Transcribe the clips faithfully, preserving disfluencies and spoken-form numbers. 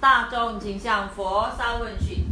大众请向佛三问讯。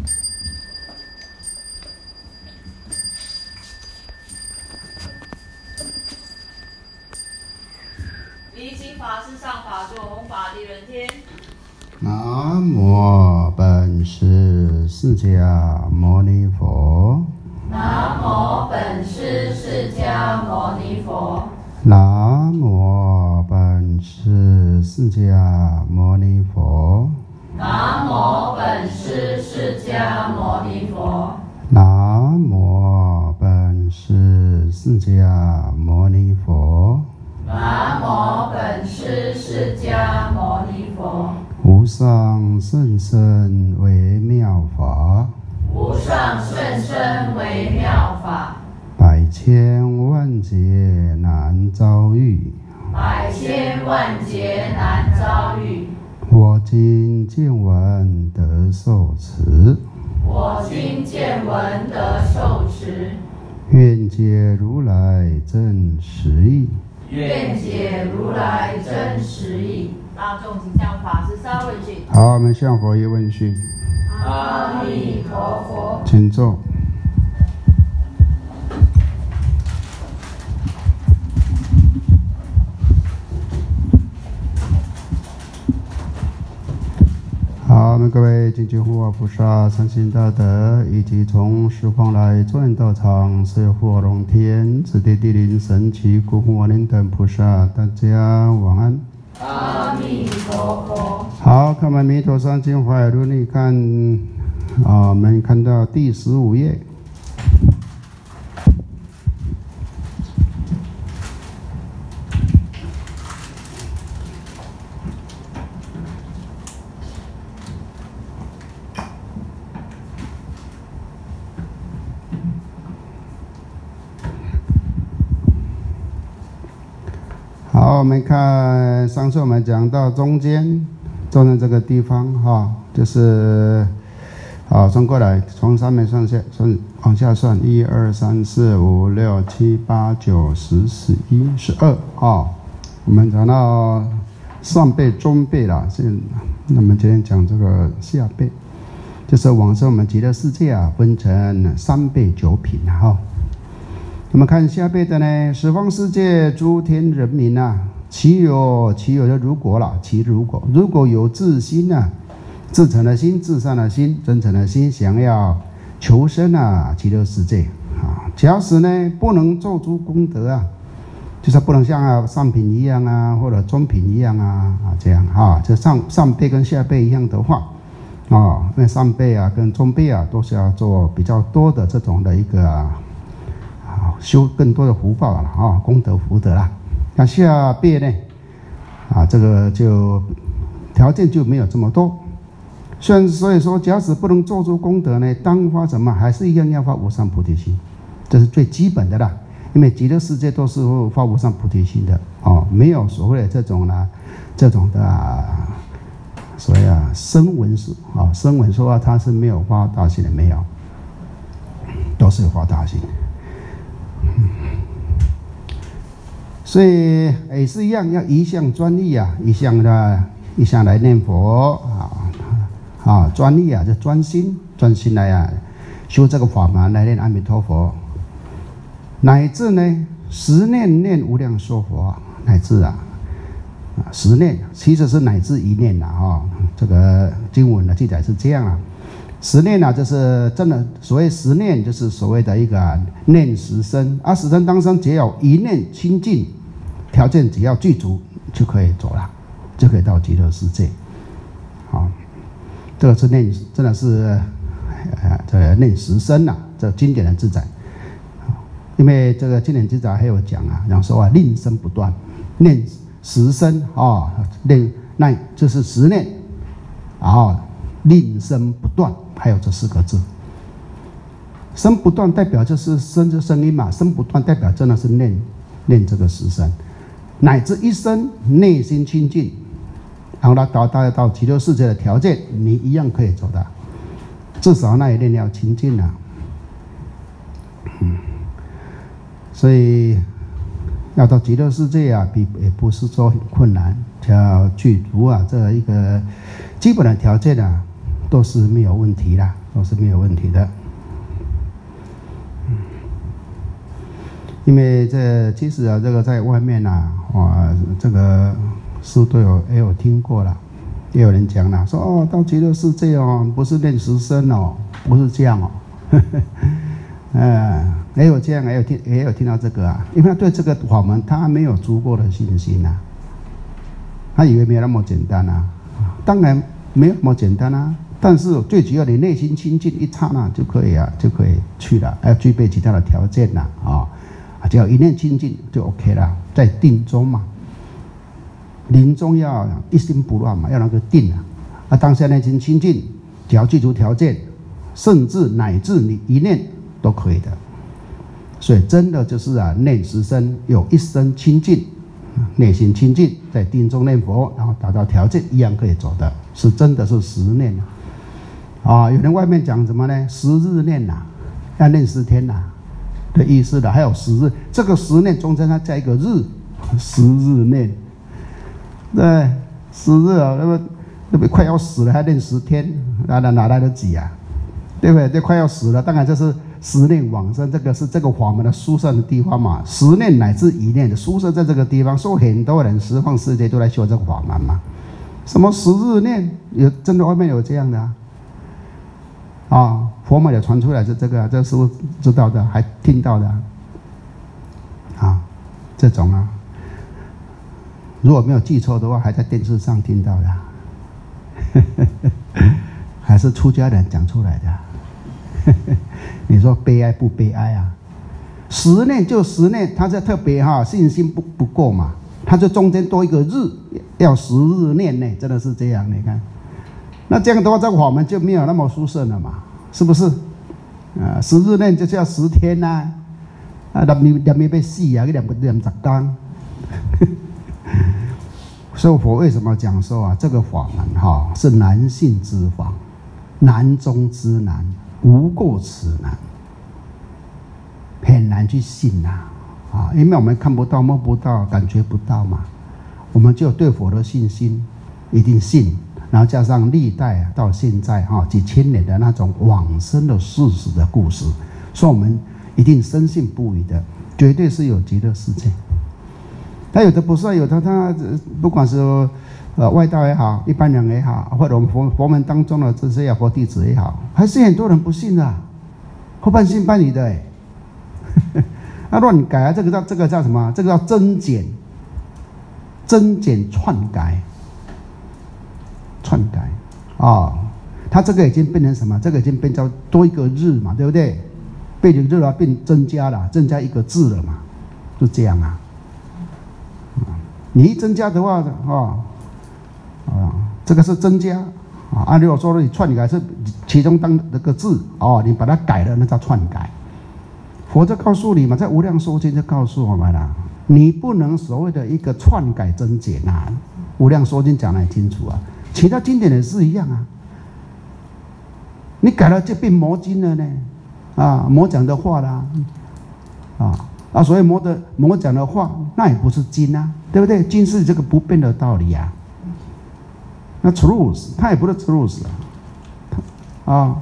离请法师上法座，弘法利人天。 南无本师释迦牟尼佛。 南无本师释迦牟尼佛。 南无本师释迦牟尼佛。 南无本师释迦牟尼佛。 南无本师释迦牟尼佛。 南无本师释迦牟尼佛。 无上甚深微妙法， 无上甚深微妙法， 百千万劫难遭遇， 百千万劫难遭遇。 我今见闻得受持， 我今见闻得受持， 愿解如来真实义。 愿解如来真实义。大众请向法师三问讯。 好，我们向佛一问讯。 阿弥陀佛。 请坐。好，我们各位精进护法菩萨、善心大德，以及从十方来转道场所有护法龙天、紫地地灵神奇、孤魂亡灵等菩萨，大家晚安。 阿弥陀佛。 好，看完《弥陀山经华严论》，你看啊，我们看到第十五页。好，我们看上次我们讲到中间，中间这个地方哈，就是好算过来，从上面算下，算往下算，一二三四五六七八九十十一十二啊。我们讲到上辈、中辈啦，现那么今天讲这个下辈，就是往生我们极乐世界啊，分成三辈九品哈。我们看下辈的呢，十方世界诸天人民啊，其有其有的如果啦，其如果如果有自心啊，自诚的心、自善的心、真诚的心，想要求生啊极乐世界啊，假使呢不能做出功德啊，就是不能像啊上品一样啊，或者中品一样啊啊这样啊，这上上辈跟下辈一样的话啊，因为上辈啊跟中辈啊都是要做比较多的这种的一个啊。修更多的福报了啊，功德福德啦。那下辈呢，啊，这个就条件就没有这么多。虽然所以说，假使不能做出功德呢，当发什么还是一样要发无上菩提心，这是最基本的啦。因为极乐世界都是发无上菩提心的哦，没有所谓的这种呢，这种的、啊、所谓啊声闻说啊，声闻说啊，他是没有发大心的，没有，都是有发大心。所以也是一样，要一向专一啊，一向的，一向来念佛啊啊，专一啊，就专心，专心来啊，修这个法门来念阿弥陀佛，乃至呢十念念无量寿佛啊，乃至啊啊十念，其实是乃至一念呐啊，这个经文的记载是这样啊。十念啊，就是真的所谓十念，就是所谓的一个、啊、念十生，而、啊、十生当中只有一念清净，条件只要具足就可以走了，就可以到极乐世界。好，这个是念，真的是呃，这个念十生呐、啊，这经典的记载。因为这个经典记载还有讲啊，讲说啊，令生不断，念十生啊，念那就是十念，然后令生不断。还有这四个字，声不断代表就是声的声音嘛，声不断代表真的是念念这个十声，乃至一生内心清净，然后他达到到极乐世界的条件，你一样可以走的，至少那一念要清净啊。嗯，所以要到极乐世界啊，比也不是说很困难，要具足啊这一个基本的条件啊，都是没有问题的，都是没有问题的。因为这其实啊，这个在外面啊，哇，这个书都有也有听过了，也有人讲了，说哦，到极乐世界哦，不是练十身哦，不是这样哦。嗯，也有这样，也有听，也有听到这个啊，因为他对这个法门他没有足够的信心啊，他以为没有那么简单啊，当然没有那么简单啊，但是最主要你内心清净一刹那就可以啊，就可以去了，要具备其他的条件了啊，只要一念清净就 OK 了，在定中嘛，临终要一心不乱嘛，要那个定啊，啊，当下内心清净，只要记住条件，甚至乃至你一念都可以的。所以真的就是啊，念十声有一声清净，内心清净，在定中念佛，然后达到条件，一样可以走的，是真的是十念啊。有人外面讲什么呢？十日念呐、啊，要念十天呐、啊、的意思的，还有十日，这个十念中间它加一个日，十日念，对，十日啊，那么那么快要死了还念十天，哪哪哪来得及啊？对不对？这快要死了，当然这是十念往生，这个是这个法门的殊胜的地方嘛。十念乃至一念的殊胜在这个地方，所以很多人十方世界都来修这个法门嘛。什么十日念，有真的外面有这样的啊？啊，佛门也传出来是这个、啊，这师父知道的，还听到的啊。啊，这种啊，如果没有记错的话，还在电视上听到的、啊，还是出家人讲出来的、啊。你说悲哀不悲哀啊？十念就十念，他这特别哈、啊、信心不不够嘛，他就中间多一个日，要十日念呢，真的是这样。你看，那这样的话，这个法门就没有那么殊胜了嘛，是不是？啊，十日念就是要十天呐、啊，啊，念念念被死啊，念个念十天。所以佛为什么讲说啊，这个法门哈、啊、是难信之法，难中之难。无过此难，很难去信呐、啊，啊，因为我们看不到、摸不到、感觉不到嘛，我们就有对佛的信心，一定信，然后加上历代到现在哈、啊、几千年的那种往生的事实的故事，所以我们一定深信不疑的，绝对是有极乐世界。他有的不是，有的他不管是呃，外道也好，一般人也好，或者我们佛佛门当中的这些佛弟子也好，还是很多人不信的、啊，后半信半疑的哎，那乱改啊，这个叫这个叫什么？这个叫增减，增减篡改，篡改啊、哦，他这个已经变成什么？这个已经变成多一个日嘛，对不对？变成日了，变增加了，增加一个字了嘛，就这样啊。你一增加的话，哦。啊，这个是增加啊。按、啊、如果说你篡改是其中当那个字哦，你把它改了，那叫篡改。佛就告诉你嘛，在无量寿经就告诉我们了，你不能所谓的一个篡改增减啊。无量寿经讲得很清楚啊，其他经典也是一样啊。你改了就变魔经了呢，啊，魔讲的话啦，啊啊，所以魔的魔讲的话，那也不是经啊，对不对？经是这个不变的道理啊。那 truth 它也不是 truth 啊，啊，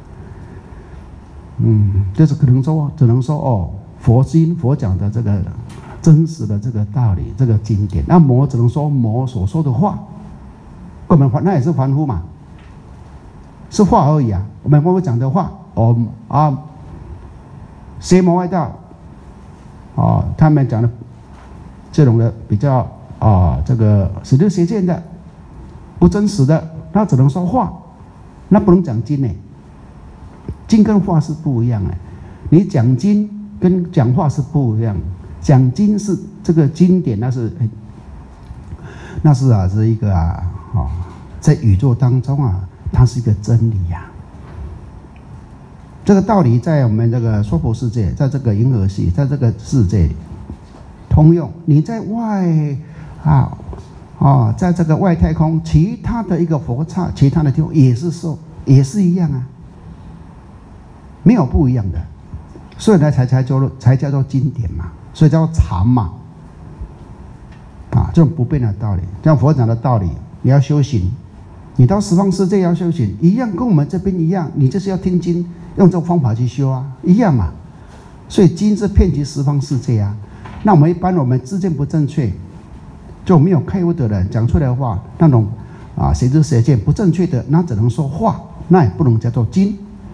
嗯，就是可能说，只能说哦，佛经佛讲的这个真实的这个道理，这个经典，那魔只能说魔所说的话，我们那也是凡夫嘛，是话而已啊。我们佛讲的话，哦啊，邪魔外道，啊，他们讲的这种的比较啊，这个使人邪见的。不真实的，那只能说话，那不能讲经呢。经跟话是不一样的，你讲经跟讲话是不一样。讲经是这个经典，那是，那是啊，是一个啊，哦，在宇宙当中啊，它是一个真理呀、啊。这个道理在我们这个娑婆世界，在这个银河系，在这个世界里通用。你在外啊。哦，在这个外太空，其他的一个佛刹，其他的地方也是说，也是一样啊，没有不一样的，所以呢才才叫做才叫做经典嘛，所以叫做常嘛，啊，这种不变的道理，像佛讲的道理，你要修行， 你到十方世界要修行，一样跟我们这边一样，你就是要听经，用这种方法去修啊，一样嘛。所以经是遍及十方世界啊。那我们一般我们知见不正确，就没有开悟的人讲出来的话，那种啊邪知邪见不正确的，那只能说话，那也不能叫做经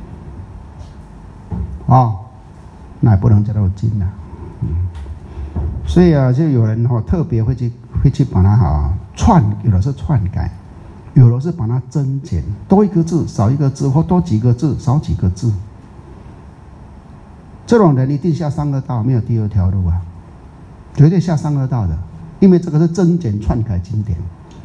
啊、哦，那也不能叫做经啊。嗯，所以啊，就有人哈、哦、特别会去会去把它哈篡，有的是篡改。有的是把它增减，多一个字少一个字，或多几个字少几个字。这种人一定下三恶道，没有第二条路啊，绝对下三恶道的，因为这个是增减篡改经典。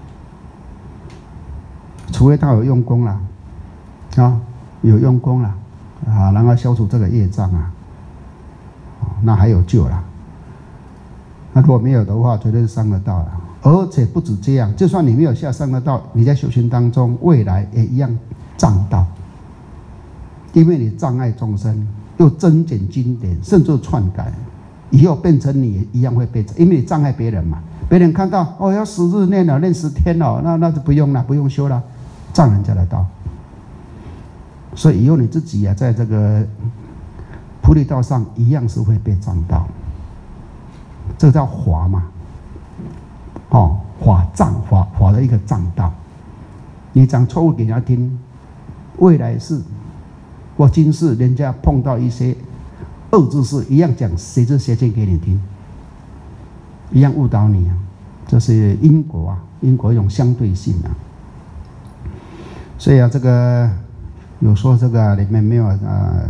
除非他有用功了，啊，有用功了，啊，然后消除这个业障啊，那还有救了。那如果没有的话，绝对是三恶道了。而且不止这样，就算你没有下三恶道，你在修行当中，未来也一样障道，因为你障碍众生，又增减经典，甚至篡改，以后变成你也一样会被，因为你障碍别人嘛，别人看到哦要十日念了，念十天了，那那就不用了，不用修了，障人家的道。所以以后你自己啊，在这个菩提道上，一样是会被障到，这个叫华嘛。哦，法障法法的一个障道，你讲错误给人家听，未来是或今世人家碰到一些恶知识，一样讲邪知邪见给你听，一样误导你啊，这是因果啊，因果一种相对性啊。所以啊，这个有说这个里面没有呃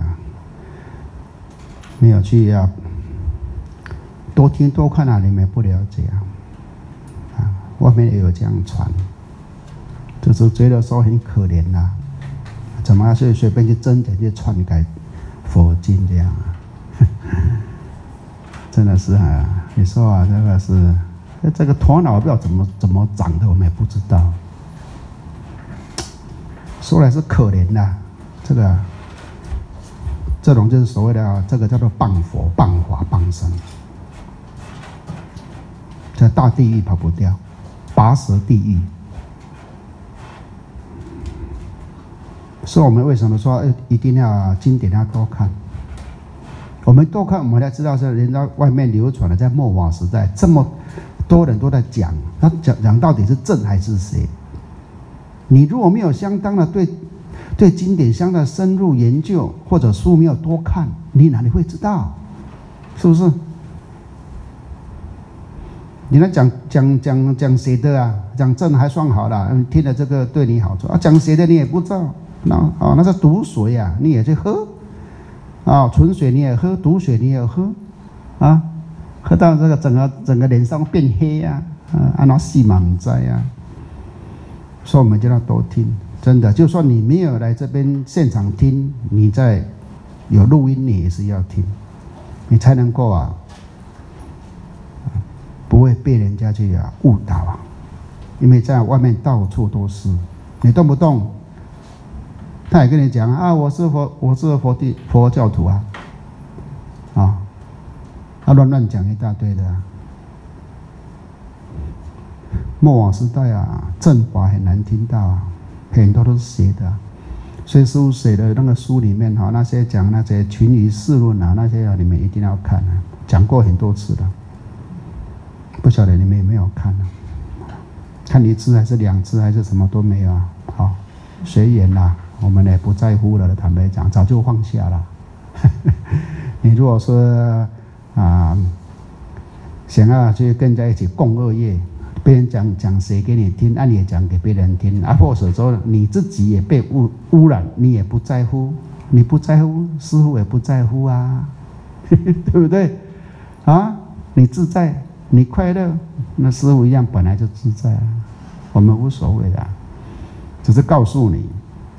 没有去啊多听多看啊，里面不了解啊。外面也有这样传，就是觉得说很可怜呐、啊，怎么去随便去增减去篡改佛经这样啊？真的是啊，你说啊，这个是这个头脑不知道怎么怎么长的，我们也不知道。说来是可怜的、啊，这个这种就是所谓的、啊、这个叫做谤佛、谤法、谤僧，在大地狱跑不掉。拔舌地狱，所以我们为什么说一定要经典要多看？我们多看，我们才知道是人家外面流传的，在末法时代，这么多人都在讲，他讲讲到底是正还是邪？你如果没有相当的对对经典相当的深入研究，或者书没有多看，你哪里会知道？是不是？你那讲讲讲讲谁的啊？讲正还算好了，嗯，听了这个对你好处啊。讲谁的你也不知道，那哦那是毒水啊，你也去喝啊，纯水你也喝，毒水你也喝啊，喝到这个整个整个脸上变黑呀、啊，啊，按那细嘛唔知啊。所以我们就要多听，真的，就算你没有来这边现场听，你在有录音你也是要听，你才能够啊。不会被人家去啊误导啊，因为在外面到处都是，你动不动，他也跟你讲啊，我是佛，我是佛地佛教徒啊，啊，他乱乱讲一大堆的、啊。末往时代啊，正法很难听到啊，很多都是邪的、啊，所以师父写的那个书里面哈、啊，那些讲那些群疑释论啊，那些啊，你们一定要看啊，讲过很多次了。不晓得你们有没有看呢、啊？看一次还是两次还是什么都没有啊？好，随缘啦，我们也不在乎了。坦白讲，早就放下了。你如果说啊，想要去跟人家一起共恶业，别人讲讲谁给你听，那、啊、你也讲给别人听，啊，或者说你自己也被污污染，你也不在乎，你不在乎，师父也不在乎啊，对不对？啊，你自在。你快乐，那师父一样本来就自在啊，我们无所谓的、啊，只是告诉你，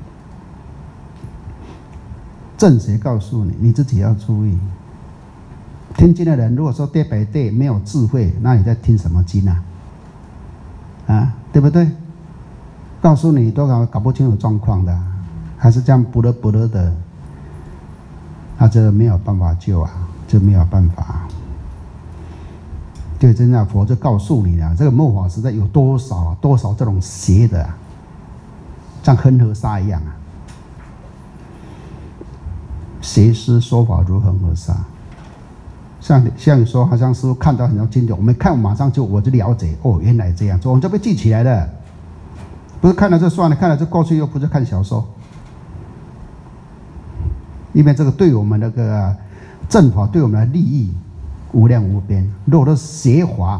正邪告诉你，你自己要注意。听经的人，如果说day by day没有智慧，那你在听什么经啊？啊，对不对？告诉你都搞搞不清楚状况的，还是这样不乐不乐的，那这没有办法救啊，就没有办法。对，真的佛就告诉你了，这个末法时代有多少多少这种邪的、啊， 像恒河沙一样啊。邪师说法如恒河沙，像像你说，好像是看到很多经典，我们看马上就我就了解哦，原来这样做，我们就被记起来了。不是看了就算了，看了就过去，又不是看小说。因为这个对我们那个正法，对我们的利益无量无边，若都邪法，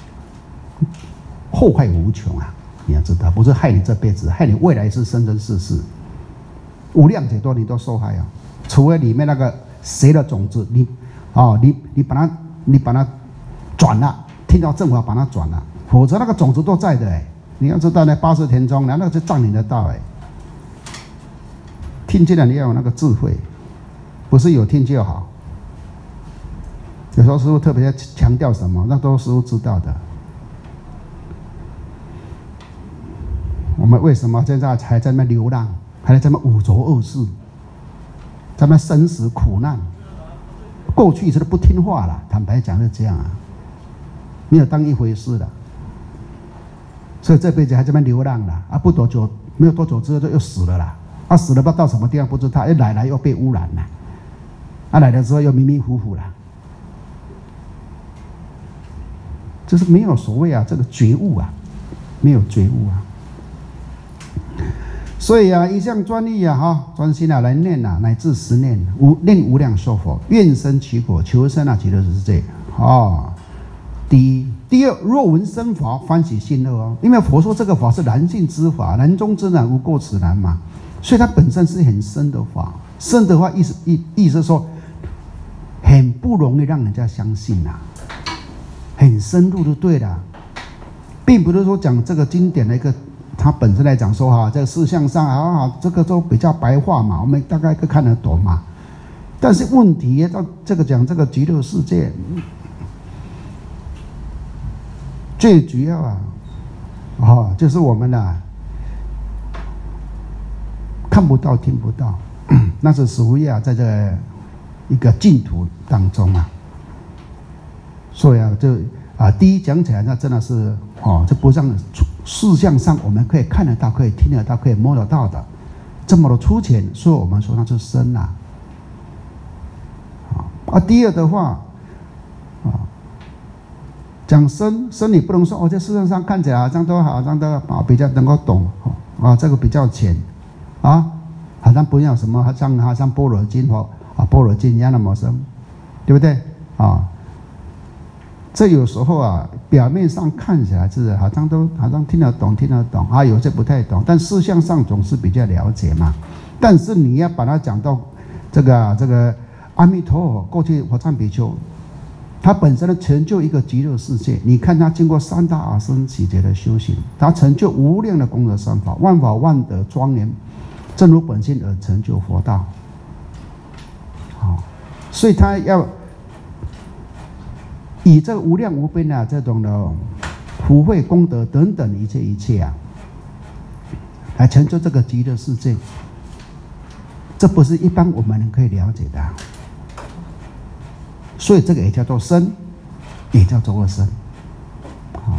祸害无穷啊！你要知道，不是害你这辈子，害你未来是生生世世，无量劫多你都受害啊！除了里面那个邪的种子，你哦，你你把它你把它转了，听到正法把它转了，否则那个种子都在的哎。你要知道呢，八十田中，那那个是占领得到哎。听见了你要有那个智慧，不是有听就好。有时候师父特别强调什么，那都是师父知道的。我们为什么现在还在那流浪，还在这么五浊恶世？咱们生死苦难，过去一直都不听话了。坦白讲是这样啊，没有当一回事的，所以这辈子还在那流浪了啊！不多久，没有多久之后就又死了啦。啊，死了不知道到什么地方不知道，一来了又被污染了，啊来了之后又迷迷糊糊了，就是没有所谓啊这个觉悟啊，没有觉悟啊。所以啊，一向专一啊，哈，专心啊来念啊，乃至十念，无念无量寿佛，愿生其果，求生啊极乐世界。哦，第一，第二，若闻生法，欢喜信乐哦，因为佛说这个法是难信之法，难中之难，无过此难嘛，所以它本身是很深的法，深的话意思意意思说，很不容易让人家相信啊，很深入就对了，并不是说讲这个经典的一个。他本身来讲说哈，在事项上啊，这个都比较白话嘛，我们大概可以看得懂嘛。但是问题到这个讲这个极乐世界，最主要啊，哦，就是我们啊看不到、听不到，那是属于啊，在这个一个净土当中啊。所以啊，就啊，第一讲起来，那真的是哦，这不像事项上我们可以看得到、可以听得到、可以摸得到的，这么的粗浅，所以我们说那是深啊。啊，第二的话，啊，讲深深，你不能说哦，在事项上看起来好像都好像都啊比较能够懂啊，这个比较浅啊，好像不像什么，好像好像般若经或啊般若经一样那么深，对不对啊？这有时候啊，表面上看起来是好像都好像听得懂，听得懂啊，有些不太懂，但事项上总是比较了解嘛。但是你要把它讲到这个、啊、这个阿弥陀佛，过去佛忏比丘，他本身的成就一个极乐世界，你看他经过三大阿僧祇劫的修行，他成就无量的功德善法，万法万德庄严，正如本性而成就佛道。好，所以他要。以这个无量无边啊，这种的福慧功德等等一切一切啊，来成就这个极乐世界，这不是一般我们人可以了解的、啊。所以这个也叫做深，也叫做深。好，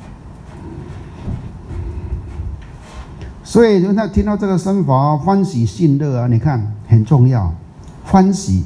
所以人家听到这个深法，欢喜信乐啊，你看很重要，欢喜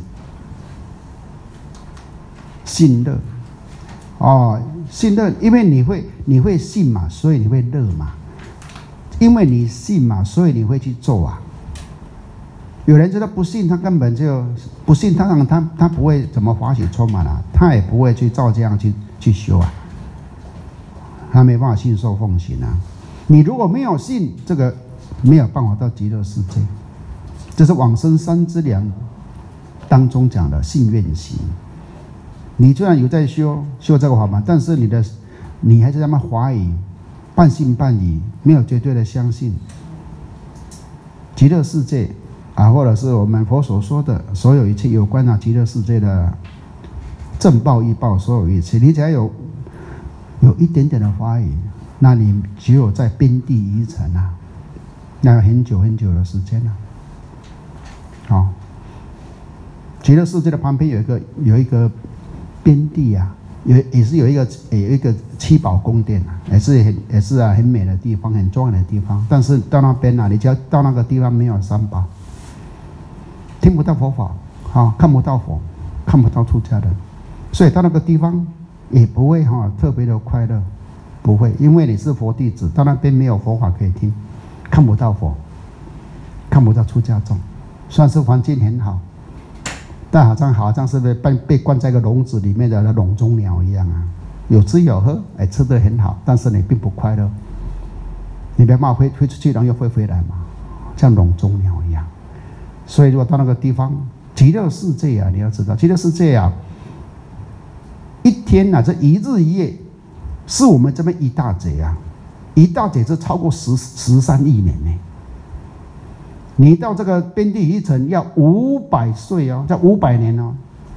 信乐。哦，信乐，因为你会你会信嘛，所以你会乐嘛。因为你信嘛，所以你会去做啊。有人觉得不信，他根本就不信，他他他不会怎么欢喜充满啊，他也不会去照这样去去修啊，他没办法信受奉行啊。你如果没有信，这个没有办法到极乐世界。这是往生三资粮当中讲的信愿行。你虽然有在修修这个法门，但是你的你还是在那怀疑，半信半疑，没有绝对的相信极乐世界啊，或者是我们佛所说的所有一切有关啊极乐世界的正报异报，所有一切，你只要有有一点点的怀疑，那你只有在边地一层啊，那很久很久的时间了、啊。好、哦，极乐世界的旁边有一个有一个边地啊， 有也是有一个有一个七宝宫殿啊，也是很也是啊很美的地方，很庄严的地方。但是到那边啊，你只要到那个地方没有三宝，听不到佛法，啊，看不到佛，看不到出家人，所以到那个地方也不会哈、啊、特别的快乐，不会，因为你是佛弟子，到那边没有佛法可以听，看不到佛，看不到出家众，算是环境很好。但好像好像是被被关在一个笼子里面的那笼中鸟一样啊，有吃有喝，哎，吃得很好，但是你并不快乐。你别骂飞飞出去，然后又飞回来嘛，像笼中鸟一样。所以如果到那个地方，极乐世界啊，你要知道，极乐世界啊，一天啊，这一日一夜，是我们这边一大劫啊，一大劫是超过十十三亿年呢。你到这个边地一层要五百岁哦，叫五百年哦。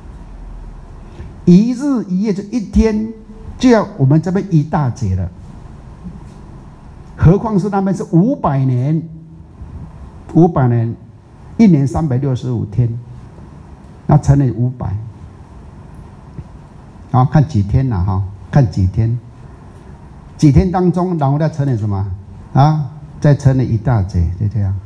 一日一夜就一天，就要我们这边一大劫了。何况是那边是五百年，五百年，一年三百六十五天，那乘以五百，然后看几天了哈，看几天，几天当中，然后再乘以什么啊？再乘以一大劫，就这样。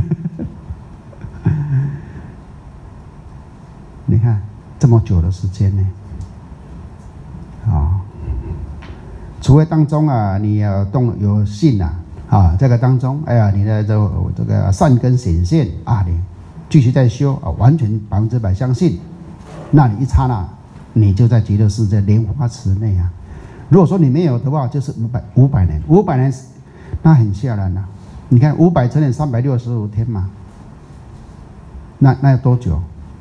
你看这么久的时间呢，啊，除非当中啊，你有动有信啊，啊，这个当中，哎呀，你的这这个善根显现啊，你继续在修啊，完全百分之百相信，那你一刹那，你就在极乐世界莲花池内啊。如果说你没有的话，就是五百五百年，五百年，那很吓人啊。你看五百乘以三百六十五天嘛，那那要多久？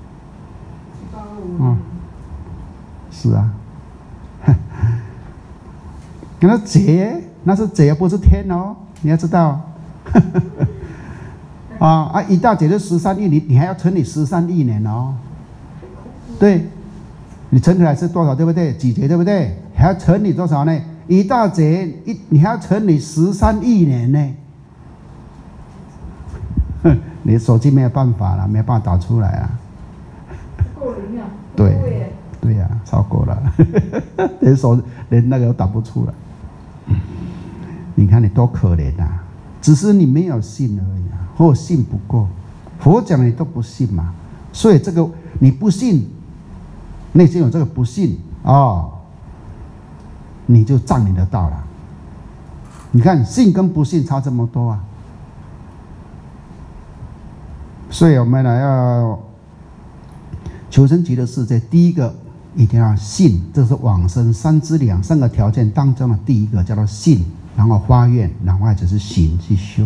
嗯，是啊，那劫那是劫，不是天哦，你要知道。啊啊，一大劫就十三亿，你你还要乘以十三亿年哦。对，你乘起来是多少，对不对？几劫，对不对？还要乘以多少呢？一大劫一，你还要乘以十三亿年呢。你手机没有办法了，没有办法打出来啊。 够灵啊！ 对，对呀、啊，超过了，连手连那个都打不出来。你看你多可怜啊！只是你没有信而已啊，或信不够。佛讲你都不信嘛，所以这个你不信，内心有这个不信哦，你就障你的道了。你看信跟不信差这么多啊！所以我们呢要求生极乐世界，第一个一定要信，这是往生三资粮三个条件当中的第一个，叫做信，然后发愿，然后就是行去修。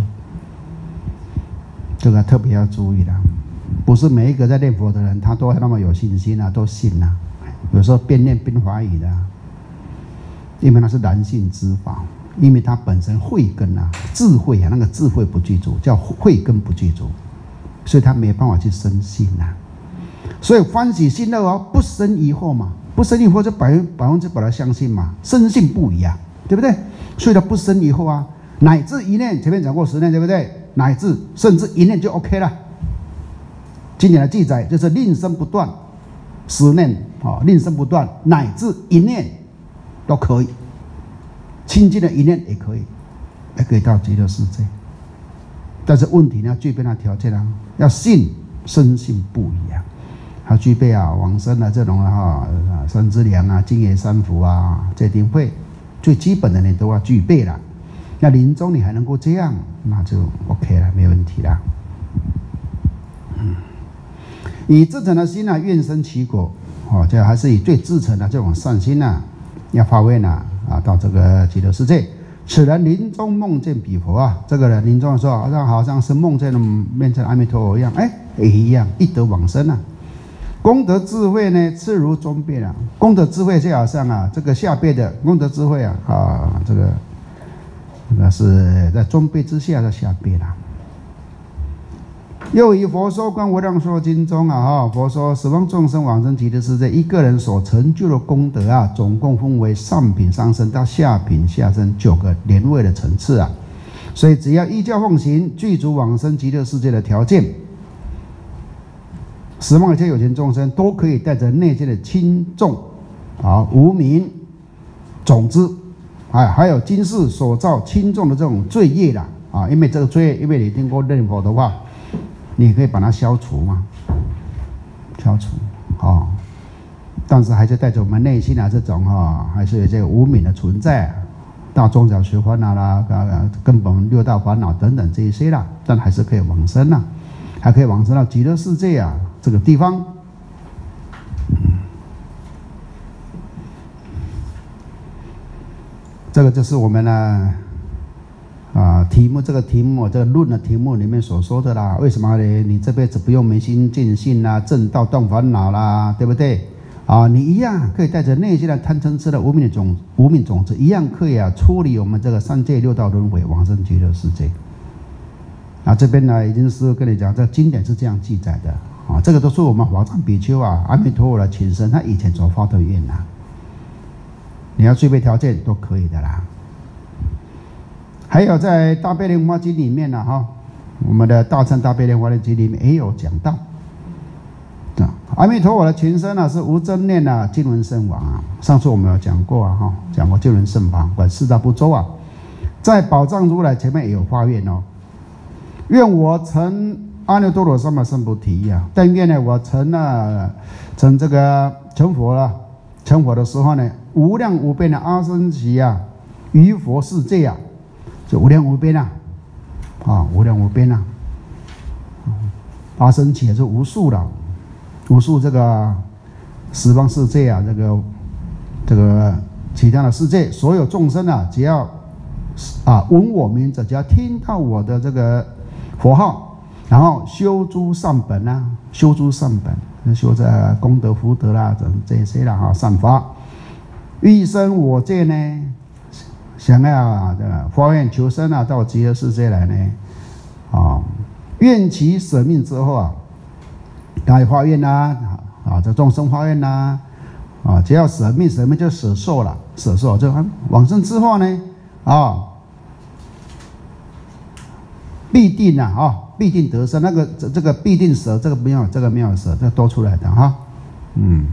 这个特别要注意的，不是每一个在念佛的人他都那么有信心啊，都信啊，有时候边念边怀疑的、啊，因为那是然性之法，因为他本身慧根啊、智慧啊，那个智慧不具足，叫慧根不具足。所以他没办法去生信呐、啊，所以欢喜信乐哦，不生疑惑嘛，不生疑惑就百分百分之百的相信嘛，深信不疑啊，对不对？所以他不生疑惑啊，乃至一念，前面讲过十念，对不对？乃至甚至一念就 OK 了。经典的记载就是令生不断，十念啊、哦，令生不断，乃至一念都可以，清净的一念也可以，也可以到极乐世界。但是问题呢，要具备那条件啊，要信，深信不疑啊，还具备啊往生的这种啊三资粮啊、净业三福啊，这定会最基本的你都要具备了。那临终你还能够这样，那就 OK 了，没问题了。嗯，以至诚的心啊，愿生其果哦，这还是以最至诚的这种善心啊，要发愿啊啊，到这个极乐世界。此人临终梦见彼佛啊，这个人临终的时候好像好像是梦见了面见阿弥陀佛一样，哎，也一样，一得往生啊。功德智慧呢，次如中辈啊。功德智慧就好像啊，这个下辈的功德智慧啊啊，这个这个是在中辈之下的下辈啦。又以佛说观无量寿经中啊，哈，佛说十方众生往生极乐世界，一个人所成就的功德啊，总共分为上品上生到下品下生九个连位的层次啊。所以只要依教奉行，具足往生极乐世界的条件，十方一切有情众生都可以带着内界的轻重好无明种子，哎，还有今世所造轻重的这种罪业啦，啊，因为这个罪业，因为你经过念佛的话，你可以把它消除嘛，消除，啊，但是还是带着我们内心啊这种哈、啊，还是有这个无明的存在、啊，大中小学烦恼啦，啊，根本六道烦恼等等这一些啦，但还是可以往生啦，还可以往生到极乐世界啊这个地方。这个就是我们呢，啊，题目这个题目这个论的题目里面所说的啦。为什么呢？你这辈子不用明心见性啦，正道断烦恼啦，对不对？啊，你一样可以带着内心的贪嗔痴的无明的种无明种子，一样可以啊处理我们这个三界六道轮回往生极乐世界。啊，这边呢已经是跟你讲，这经典是这样记载的啊，这个都是我们华藏比丘啊，阿弥陀佛的亲生他以前所发的愿呐。你要具备条件都可以的啦。还有在大悲莲华经里面呢、啊，哈，我们的大乘大悲莲华经里面也有讲到，啊，阿弥陀佛的前身呢是无争念啊，金轮圣王啊。上次我们有讲过啊，哈，讲过金轮圣王管四大部洲啊，在宝藏如来前面也有发愿哦，愿我成阿耨多罗三藐三菩提呀、啊，但愿呢我成了成这个成佛了，成佛的时候呢。无量无边的阿僧祇啊，于佛世界啊，就无量无边啊，啊，无量无边啊，阿僧祇也是无数的，无数这个十方世界啊，这个这个其他的世界，所有众生啊，只要啊闻我名字，只要听到我的这个佛号，然后修诸善本啊，修诸善本，修这功德福德啦，这这些啦哈，善法。欲生我界呢，想要这个发愿求生啊，到极乐世界来呢，啊，愿其舍命之后啊，他发愿呐，啊，这众生发愿呐，啊，只要舍命，舍命就舍受了，舍受就往生之后呢，啊，必定啊，啊，必定得生。那个这这个必定舍，这个没有，这个没有舍，这多出来的哈，嗯。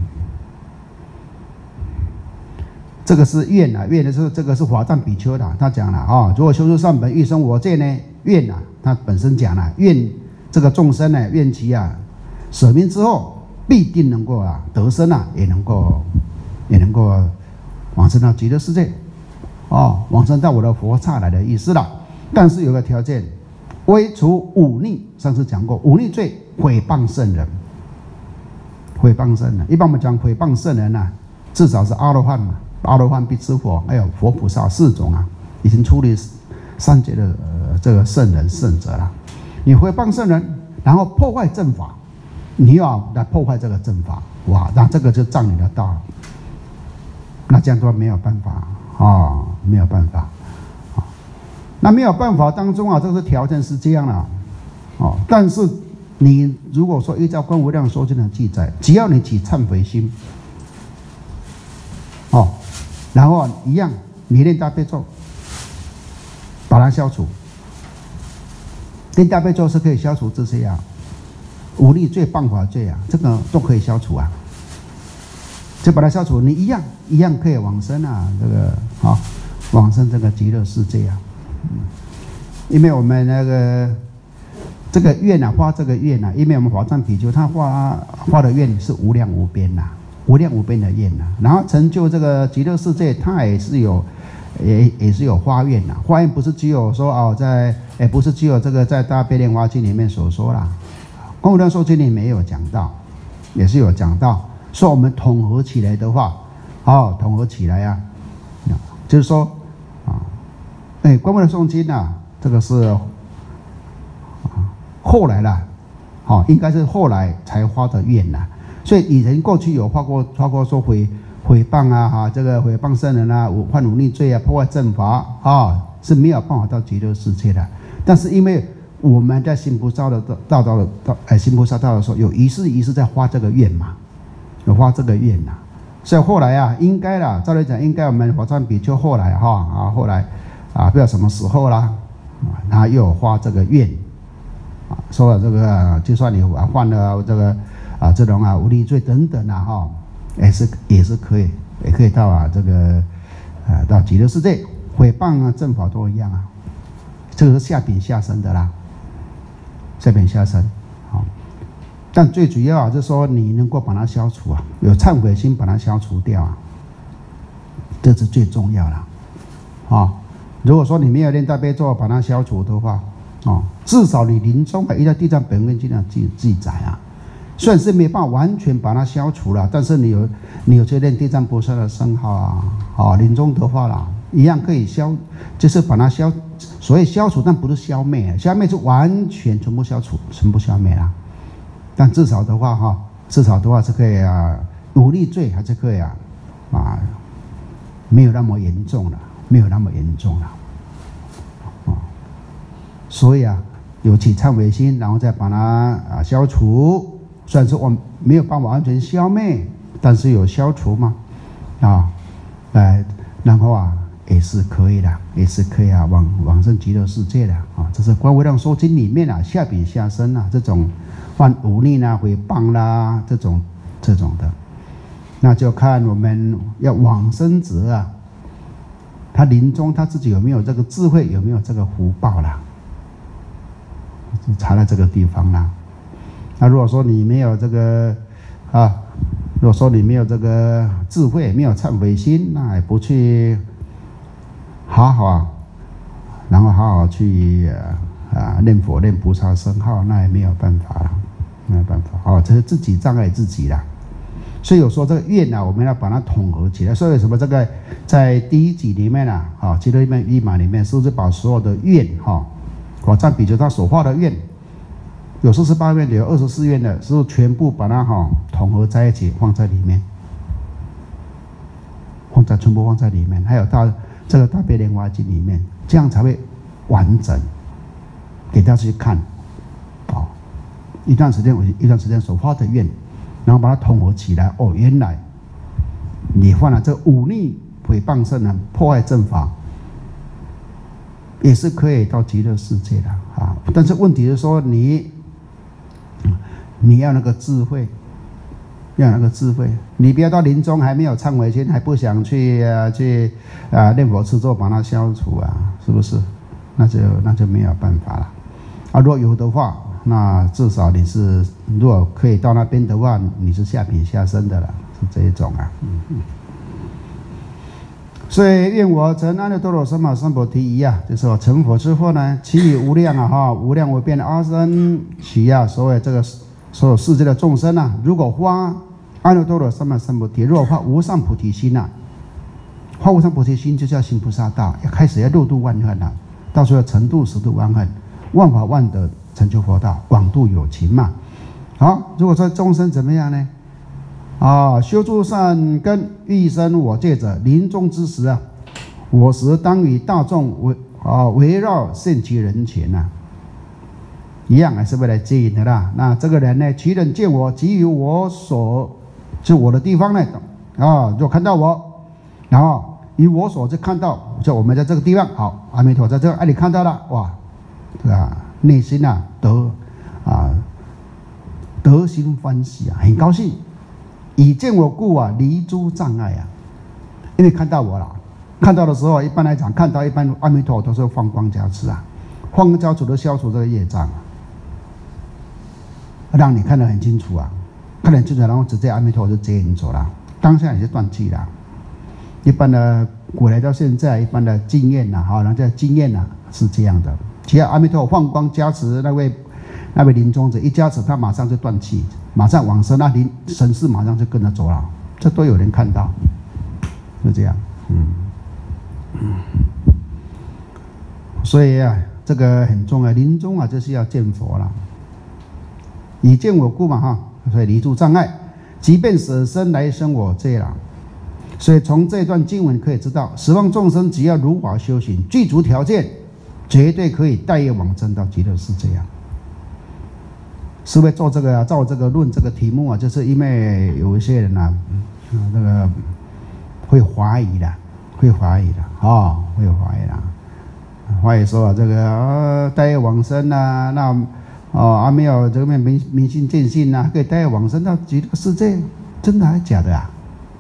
这个是愿啊，愿的是这个是华藏比丘的，他讲了啊、哦，如果修出善本，欲生我界呢，愿啊，他本身讲了，愿这个众生呢，愿其啊舍命之后，必定能够啊得生啊，也能够也能够往生到极乐世界，哦，往生到我的佛刹来的意思了。但是有个条件，唯除忤逆，上次讲过，忤逆罪，毁谤圣人，毁谤圣人。一般我们讲毁谤圣人啊，至少是阿罗汉嘛。阿罗汉、辟支佛，还有佛菩萨四种啊，已经出离三界的、呃、这个圣人圣者了。你毁谤圣人，然后破坏正法，你要来破坏这个正法，哇，那这个就障你的道，那这样都没有办法啊、哦，没有办法啊、哦。那没有办法当中啊，这个条件是这样了哦。但是你如果说依照《观无量寿经》的记载，只要你起忏悔心，哦。然后一样，你念大悲咒，把它消除。念大悲咒是可以消除这些啊，忤逆罪、谤法罪啊，这个都可以消除啊。就把它消除，你一样一样可以往生啊，这个啊、哦，往生这个极乐世界啊。嗯，因为我们那个这个愿啊，发这个愿啊，因为我们华藏比丘他发发的愿是无量无边呐、啊。无量无边的愿呐、啊，然后成就这个极乐世界，它也是有，也也是有发愿呐、啊。发愿不是只有说哦，在，也不是只有这个在大悲莲华经里面所说啦，《观无量寿经》里面也有讲到，也是有讲到，说我们统合起来的话，哦，统合起来啊，就是说啊，哎，《观无量寿经》啊，这个是啊后来啦，哦，应该是后来才发的愿呐、啊。所以以前过去有发过发过说毁毁谤啊哈，这个毁谤圣人啊，犯忤逆罪啊，破坏正法啊，是没有办法到极乐世界的。但是因为我们在行菩萨的道道的道，哎，行菩萨道的时候，有一世一世在发这个愿嘛，有发这个愿呐、啊。所以后来啊，应该啦，照理讲应该我们华藏比丘后来哈啊，后来啊，不知道什么时候啦，啊，他又有发这个愿啊，说了这个，就算你犯了这个。啊，这种啊无逆罪等等啊，哈，也是也是可以也可以到啊这个啊到极乐世界，毁谤啊正法都一样啊。这个是下品下生的啦，下品下生，好。但最主要啊，就是说你能够把它消除啊，有忏悔心把它消除掉啊，这是最重要的啊。如果说你没有念大悲咒把它消除的话，哦，至少你临终啊，依照《地藏本愿经》上记记载啊，虽然是没办法完全把它消除了，但是你有你有去念地藏菩萨的圣号啊，啊，临终的话啦，一样可以消，就是把它消，所谓消除，但不是消灭，消灭是完全全部消除，全部消灭了。但至少的话哈，至少的话是可以啊，无力罪还是可以啊，啊，没有那么严重了，没有那么严重了，啊，所以啊，有起忏悔心，然后再把它啊消除。虽然说我没有办法完全消灭，但是有消除嘛，啊，来，然后啊也是可以的，也是可以啊往往生极乐世界的啊。这是《观无量寿经》里面啊下品下生啊这种。犯忤逆啦、毁谤啦，这种这种的，那就看我们要往生者啊，他临终他自己有没有这个智慧，有没有这个福报啦，查在这个地方啦。那如果说你没有这个啊，如果说你没有这个智慧，没有忏悔心，那也不去好好啊，然后好好去啊。啊，念佛念菩萨圣号，那也没有办法了，没有办法哦，这是自己障碍自己啦。所以有时候这个愿呢、啊，我们要把它统合起来。所以什么这个在第一集里面啊，啊，极乐密码里面，是不是把所有的愿哈，我占比丘他所画的愿，有四十八愿的，有二十四愿的，是不是全部把它哈统合在一起放在里面，放在全部放在里面，还有大这个大悲莲华经里面，这样才会完整。给大家去看，哦，一段时间一段时间所发的愿，然后把它统合起来。哦，原来你犯了这忤逆、毁谤圣人、破坏正法，也是可以到极乐世界的啊。但是问题是说你，你要那个智慧，要那个智慧，你不要到临终还没有忏悔心，还不想去啊去啊念佛持咒把它消除啊，是不是？那就那就没有办法了。啊，如果有的话，那至少你是，如果可以到那边的话，你是下品下生的了，是这一种啊。嗯嗯。所以愿我成阿耨多罗三藐三菩提一啊，就是我成佛之后呢，其余无量啊哈，无量无边的阿僧祇啊，所有这个所有世界的众生啊，如果发阿耨多罗三藐三菩提，如果发无上菩提心啊，发无上菩提心就是要行菩萨道，要开始要六度万恨了、啊，到时候要成度十度万恨。万法万德成就佛道，广度有情嘛。好，如果说众生怎么样呢？啊，修诸善根，欲生我界者，临终之时啊，我时当与大众围啊围绕现其人前呐、啊，一样还是为了接引的啦。那这个人呢，其人见我，给予我所就我的地方呢，啊，就看到我，然后以我所就看到，就我们在这个地方，好，阿弥陀在这个，哎，你看到了，哇！对吧？内心啊得啊得心欢喜啊，很高兴。以见我故啊，离诸障碍啊。因为看到我了，看到的时候，一般来讲，看到一般阿弥陀都是放光加持啊，放光加持都消除这个业障啊，让你看得很清楚啊，看得很清楚，然后直接阿弥陀就接引走了，当下也是断气了。一般的古来到现在，一般的经验呐、啊，哈，人家经验呐、啊、是这样的。只要阿弥陀佛放光加持那位那位临终者，一加持他马上就断气，马上往生，那临神识马上就跟着走了，这都有人看到，是这样，嗯嗯。所以啊，这个很重要，临终啊就是要见佛了，以见我故嘛哈，所以离诸障碍，即便舍身来生我界了。所以从这段经文可以知道，十方众生只要如法修行，具足条件。绝对可以带业往生到极乐世界啊！是为做这个啊，照这个论这个题目啊，就是因为有一些人啊，嗯、那个会怀疑的，会怀疑的啊、哦，会怀疑的，怀疑说啊，这个啊带业往生啊，那哦啊没有这个明明心见性啊，可以带业往生到极乐世界，真的还是假的啊？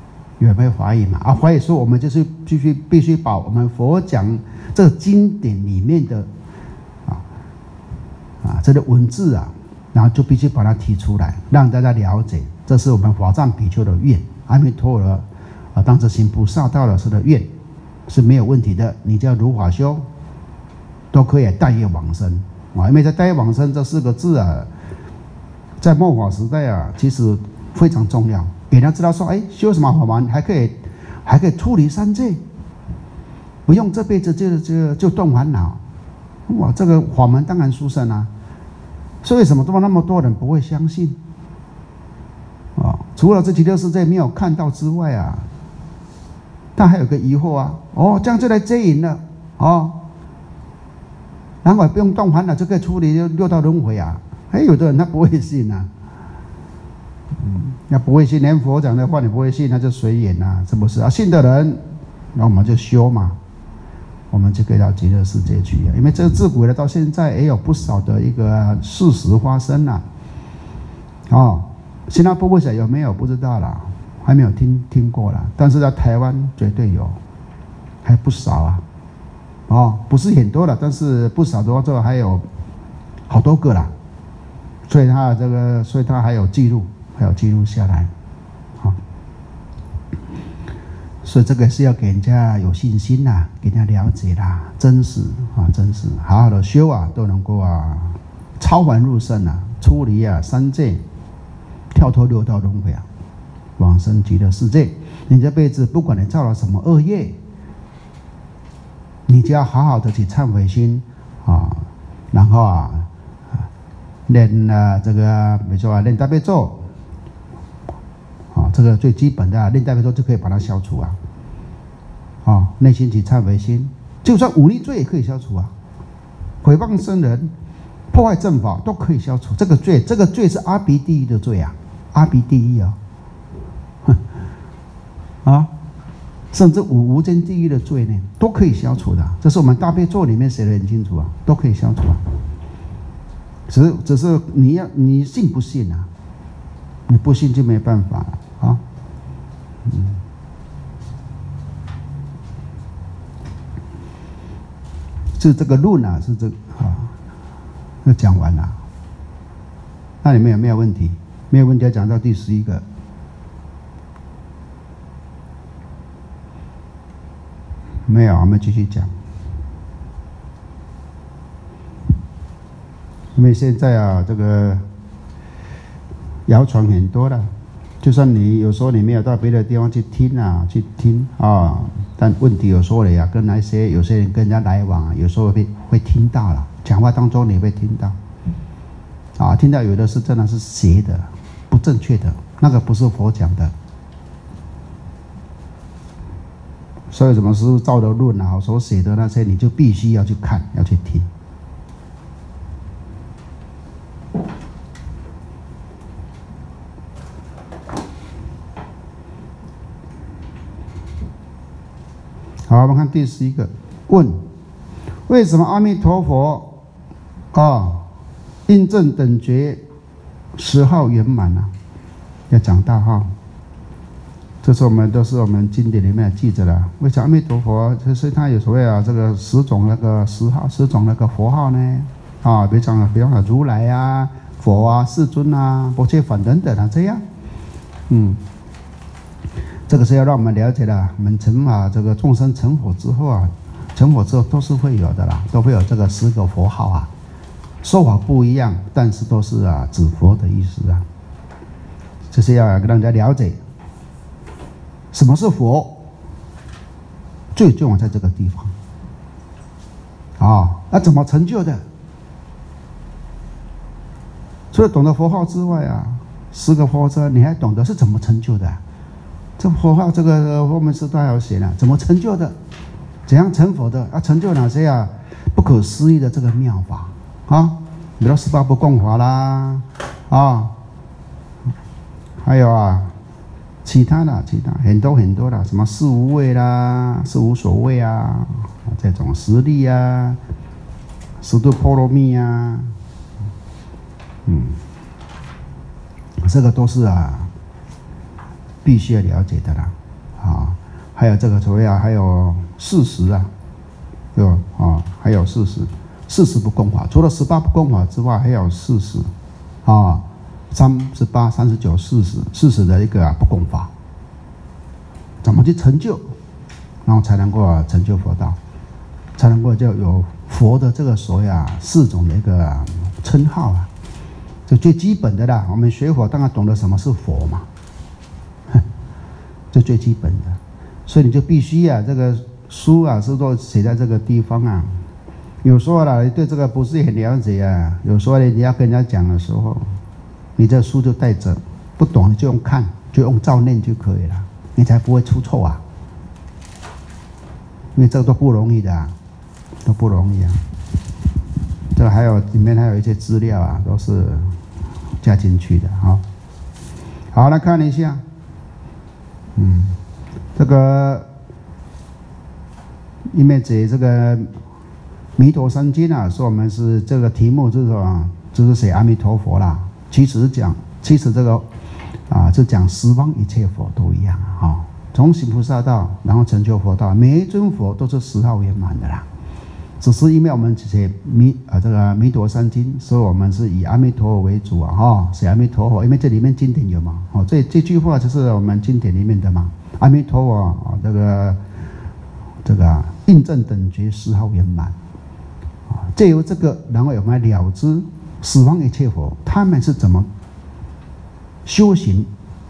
有没有怀疑嘛？啊，怀疑说我们就是必须必须把我们佛讲这个经典里面的啊啊这个文字啊，然后就必须把它提出来，让大家了解，这是我们法藏比丘的愿。阿弥陀佛啊，当知行菩萨道的时的愿是没有问题的，你只要如法修，都可以带业往生啊。因为在带业往生这四个字啊，在末法时代啊，其实非常重要。给他知道说，哎，修什么法门还可以，还可以出离三界，不用这辈子就就就断烦恼。哇，这个法门当然殊胜啊！所以为什么这么那么多人不会相信？啊，除了这极乐世界没有看到之外啊，他还有个疑惑啊，哦，这样就来接引了，哦，然后不用断烦恼就可以出离六道轮回啊！哎，有的人他不会信啊。嗯，那不会信，连佛讲的话你不会信，那就随缘呐，是不是啊？信的人，那我们就修嘛，我们就可以到极乐世界去啊。因为这个自古以来到现在也有不少的一个事实发生了，哦，新加坡不晓得有没有不知道啦，还没有听听过啦，但是在台湾绝对有，还不少啊，哦，不是很多了，但是不少的话，这还有好多个啦，所以他这个，所以他还有记录。还有记录下来，好，所以这个是要给人家有信心啦，给人家了解啦，真实啊，真实，好好的修啊，都能够啊，超凡入圣啊，出离啊三界，跳脱六道轮回啊，往生极乐世界。你这辈子不管你造了什么恶业，你只要好好的去忏悔心啊，然后啊，练啊这个，比如说啊，练大悲咒。啊，这个最基本的念大悲咒就可以把它消除啊！啊，内心起忏悔心，就算忤逆罪也可以消除啊！毁谤僧人、破坏正法都可以消除。这个罪，这个罪是阿鼻地狱的罪啊！阿鼻地狱啊！啊，甚至五无间地狱的罪呢，都可以消除的。这是我们大悲咒里面写的很清楚啊，都可以消除啊。只是，只是你要你信不信啊？你不信就没办法了啊！嗯，是这个论啊，是这个啊，那讲完了。那你们有没有问题？没有问题，要讲到第十一个。没有，我们继续讲。因为现在啊，这个谣传很多了，就算你有时候你没有到别的地方去听啊，去听啊，但问题有时候你啊，跟那些有些人跟人家来往啊，有时候会会听到了，讲话当中你会听到，啊，听到有的是真的是邪的，不正确的，那个不是佛讲的。所以什么是造的论啊，所写的那些，你就必须要去看，要去听。好，我们看第十一个问：为什么阿弥陀佛啊，印证等觉十号圆满啊？要讲大号，这是我们都是我们经典里面记着的。为什么阿弥陀佛就是他有所谓啊，这个十种那个十号十种那个佛号呢？啊，比如讲，比方讲如来啊、佛啊、世尊啊、波切梵等等啊，这样，嗯。这个是要让我们了解的，我们成啊，这个众生成佛之后啊，成佛之后都是会有的啦，都会有这个十个佛号啊，说法不一样，但是都是啊指佛的意思啊。这是要让大家了解什么是佛，最重要在这个地方。啊，那怎么成就的？除了懂得佛号之外啊，十个佛号你还懂得是怎么成就的？这佛号，这个后面是都还要写呢，怎么成就的？怎样成佛的？要成就哪些啊？不可思议的这个妙法啊，比如十八不共法啦，啊，还有啊，其他的其他很多很多的，什么四无畏啦，四无所谓啊，这种实力啊，十度波罗蜜啊，嗯，这个都是啊。必须要了解的啦， 还有这个所谓啊，还有四十啊，有啊、哦，还有四十，四十不共法，除了十八不共法之外，还有四十啊，三十八、三十九、四十，四十的一个、啊、不共法，怎么去成就，然后才能够、啊、成就佛道，才能够就有佛的这个所谓啊四种的一个、啊、称号啊，就最基本的啦。我们学佛当然懂得什么是佛嘛，这最基本的。所以你就必须啊，这个书啊是都写在这个地方啊。有时候啦，你对这个不是很了解啊，有时候你要跟人家讲的时候，你这书就带着，不懂你就用看，就用照念就可以了，你才不会出错啊。因为这个都不容易的、啊，都不容易啊。这个还有里面还有一些资料啊，都是加进去的啊。好，来看一下，嗯。这个因为这这个《弥陀三经》啊，说我们是这个题目就是说，就是写阿弥陀佛啦。其实讲，其实这个啊，就讲十方一切佛都一样啊。哦、从行菩萨道，然后成就佛道，每一尊佛都是十号圆满的啦。只是因为我们写弥啊这个《弥陀三经》，所以我们是以阿弥陀佛为主啊。哈、哦，写阿弥陀佛，因为这里面经典有嘛。哦，这这句话就是我们经典里面的嘛。阿弥陀佛啊，这个这个、啊、印证等觉十号圆满啊，借由这个，然后我们了知十方一切佛他们是怎么修行，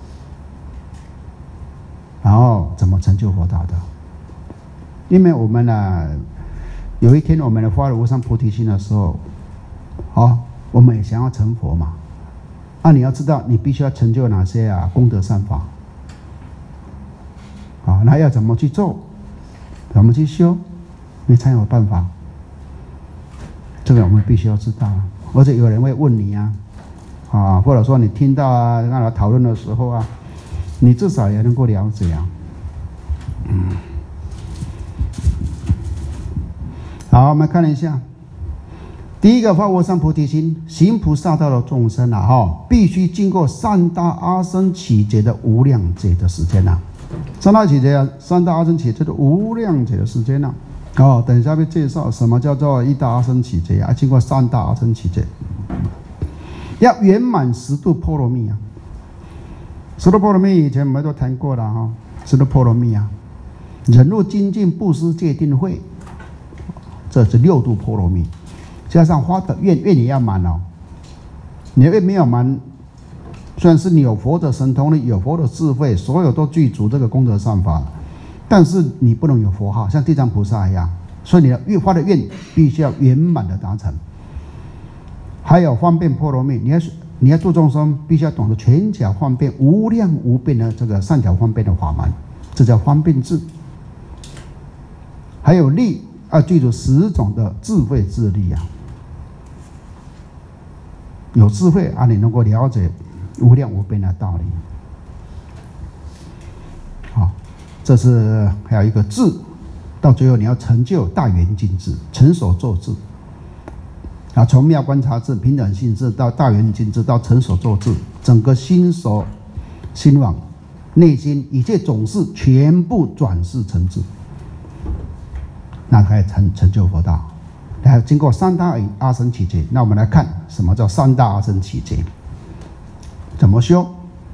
然后怎么成就佛道的。因为我们呢、啊，有一天我们发了无上菩提心的时候，哦，我们也想要成佛嘛。那、啊、你要知道，你必须要成就哪些啊功德善法。啊，那要怎么去做？怎么去修？你才有办法。这个我们必须要知道。而且有人会问你啊，啊，或者说你听到啊，跟他讨论的时候啊，你至少也能够了解啊。嗯。好，我们看一下，第一个发无上菩提心，行菩萨道的众生啊，哈、哦，必须经过三大阿僧祇劫的无量劫的时间呐、啊。三大祇劫啊，三大阿僧祇劫的无量劫的时间呢、啊？哦，等一下会介绍什么叫做一大阿僧祇劫啊，经过三大阿僧祇劫，要圆满十度波罗蜜啊。十度波罗蜜以前我们都谈过了哈、哦，十度波罗蜜啊，忍辱精进布施戒定慧，这是六度波罗蜜，加上发的愿，愿也要满哦。你的愿没有满。虽然是你有佛的神通力，有佛的智慧，所有都具足这个功德善法，但是你不能有佛号，像地藏菩萨一样，所以你的愿发的愿必须要圆满的达成。还有方便波罗蜜，你要你要度众生，必须要懂得全巧方便、无量无边的这个善巧方便的法门，这叫方便智。还有力，要具足十种的智慧智力啊，有智慧啊，你能够了解无量无边的道理。好，这是还有一个智，到最后你要成就大圆净智，成所作智。啊，从妙观察智、平等性智到大圆净智，到成所作智，整个心所、心往、内心一切总事全部转世成智，那可以成成就佛道。然后经过三大阿僧祇劫，那我们来看什么叫三大阿僧祇劫。怎么修？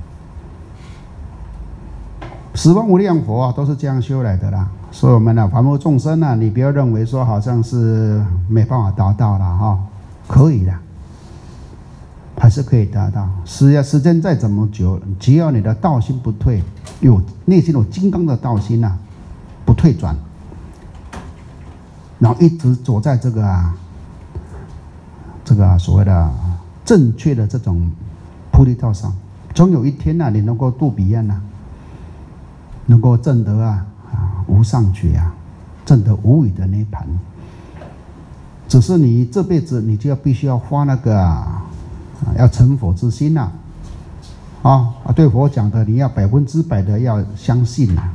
十方无量佛啊，都是这样修来的啦。所以我们呢、啊，凡夫众生啊，你不要认为说好像是没办法达到了哈、哦，可以的，还是可以达到。时呀，时间再怎么久，只要你的道心不退，有内心有金刚的道心呐、啊，不退转，然后一直走在这个啊，这个、啊、所谓的正确的这种菩提道上，总有一天呐、啊，你能够度彼岸呐，能够证得啊啊无上觉啊，证得无语的涅槃。只是你这辈子你就要必须要发那个啊，要成佛之心呐、啊，啊啊对佛讲的，你要百分之百的要相信呐、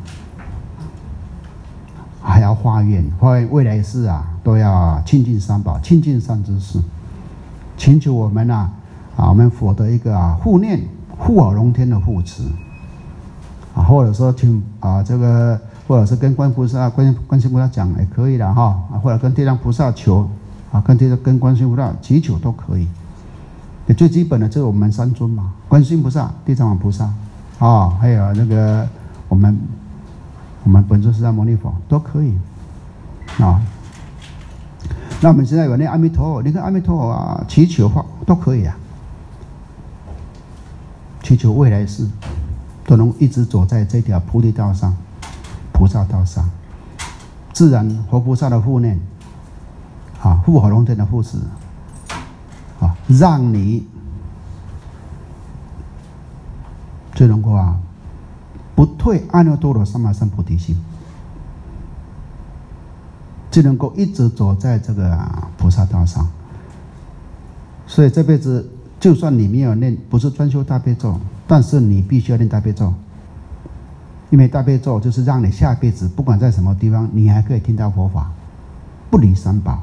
啊，还要发愿，发愿未来世啊都要亲近三宝，亲近善知识，请求我们呐。啊，我们佛的一个啊护念、护好龙天的护持啊，或者说请啊这个或者是跟观菩萨、观观世菩萨讲也可以的哈，或者跟地藏菩萨求啊，跟这个跟观世菩萨祈求都可以。最基本的就是我们三尊嘛，观世菩萨、地藏王菩萨啊，还有那个我们我们本尊释迦牟尼佛都可以啊。那我们现在有念阿弥陀佛，你跟阿弥陀佛啊祈求话都可以啊，祈求未来世都能一直走在这条菩提道上、菩萨道上，自然活菩萨的护念啊，护法龙天的护持。啊，让你就能够啊，不退阿耨多罗三藐三菩提心，就能够一直走在这个、啊、菩萨道上。所以这辈子，就算你没有念，不是专修大悲咒，但是你必须要念大悲咒，因为大悲咒就是让你下辈子不管在什么地方，你还可以听到佛法，不离三宝。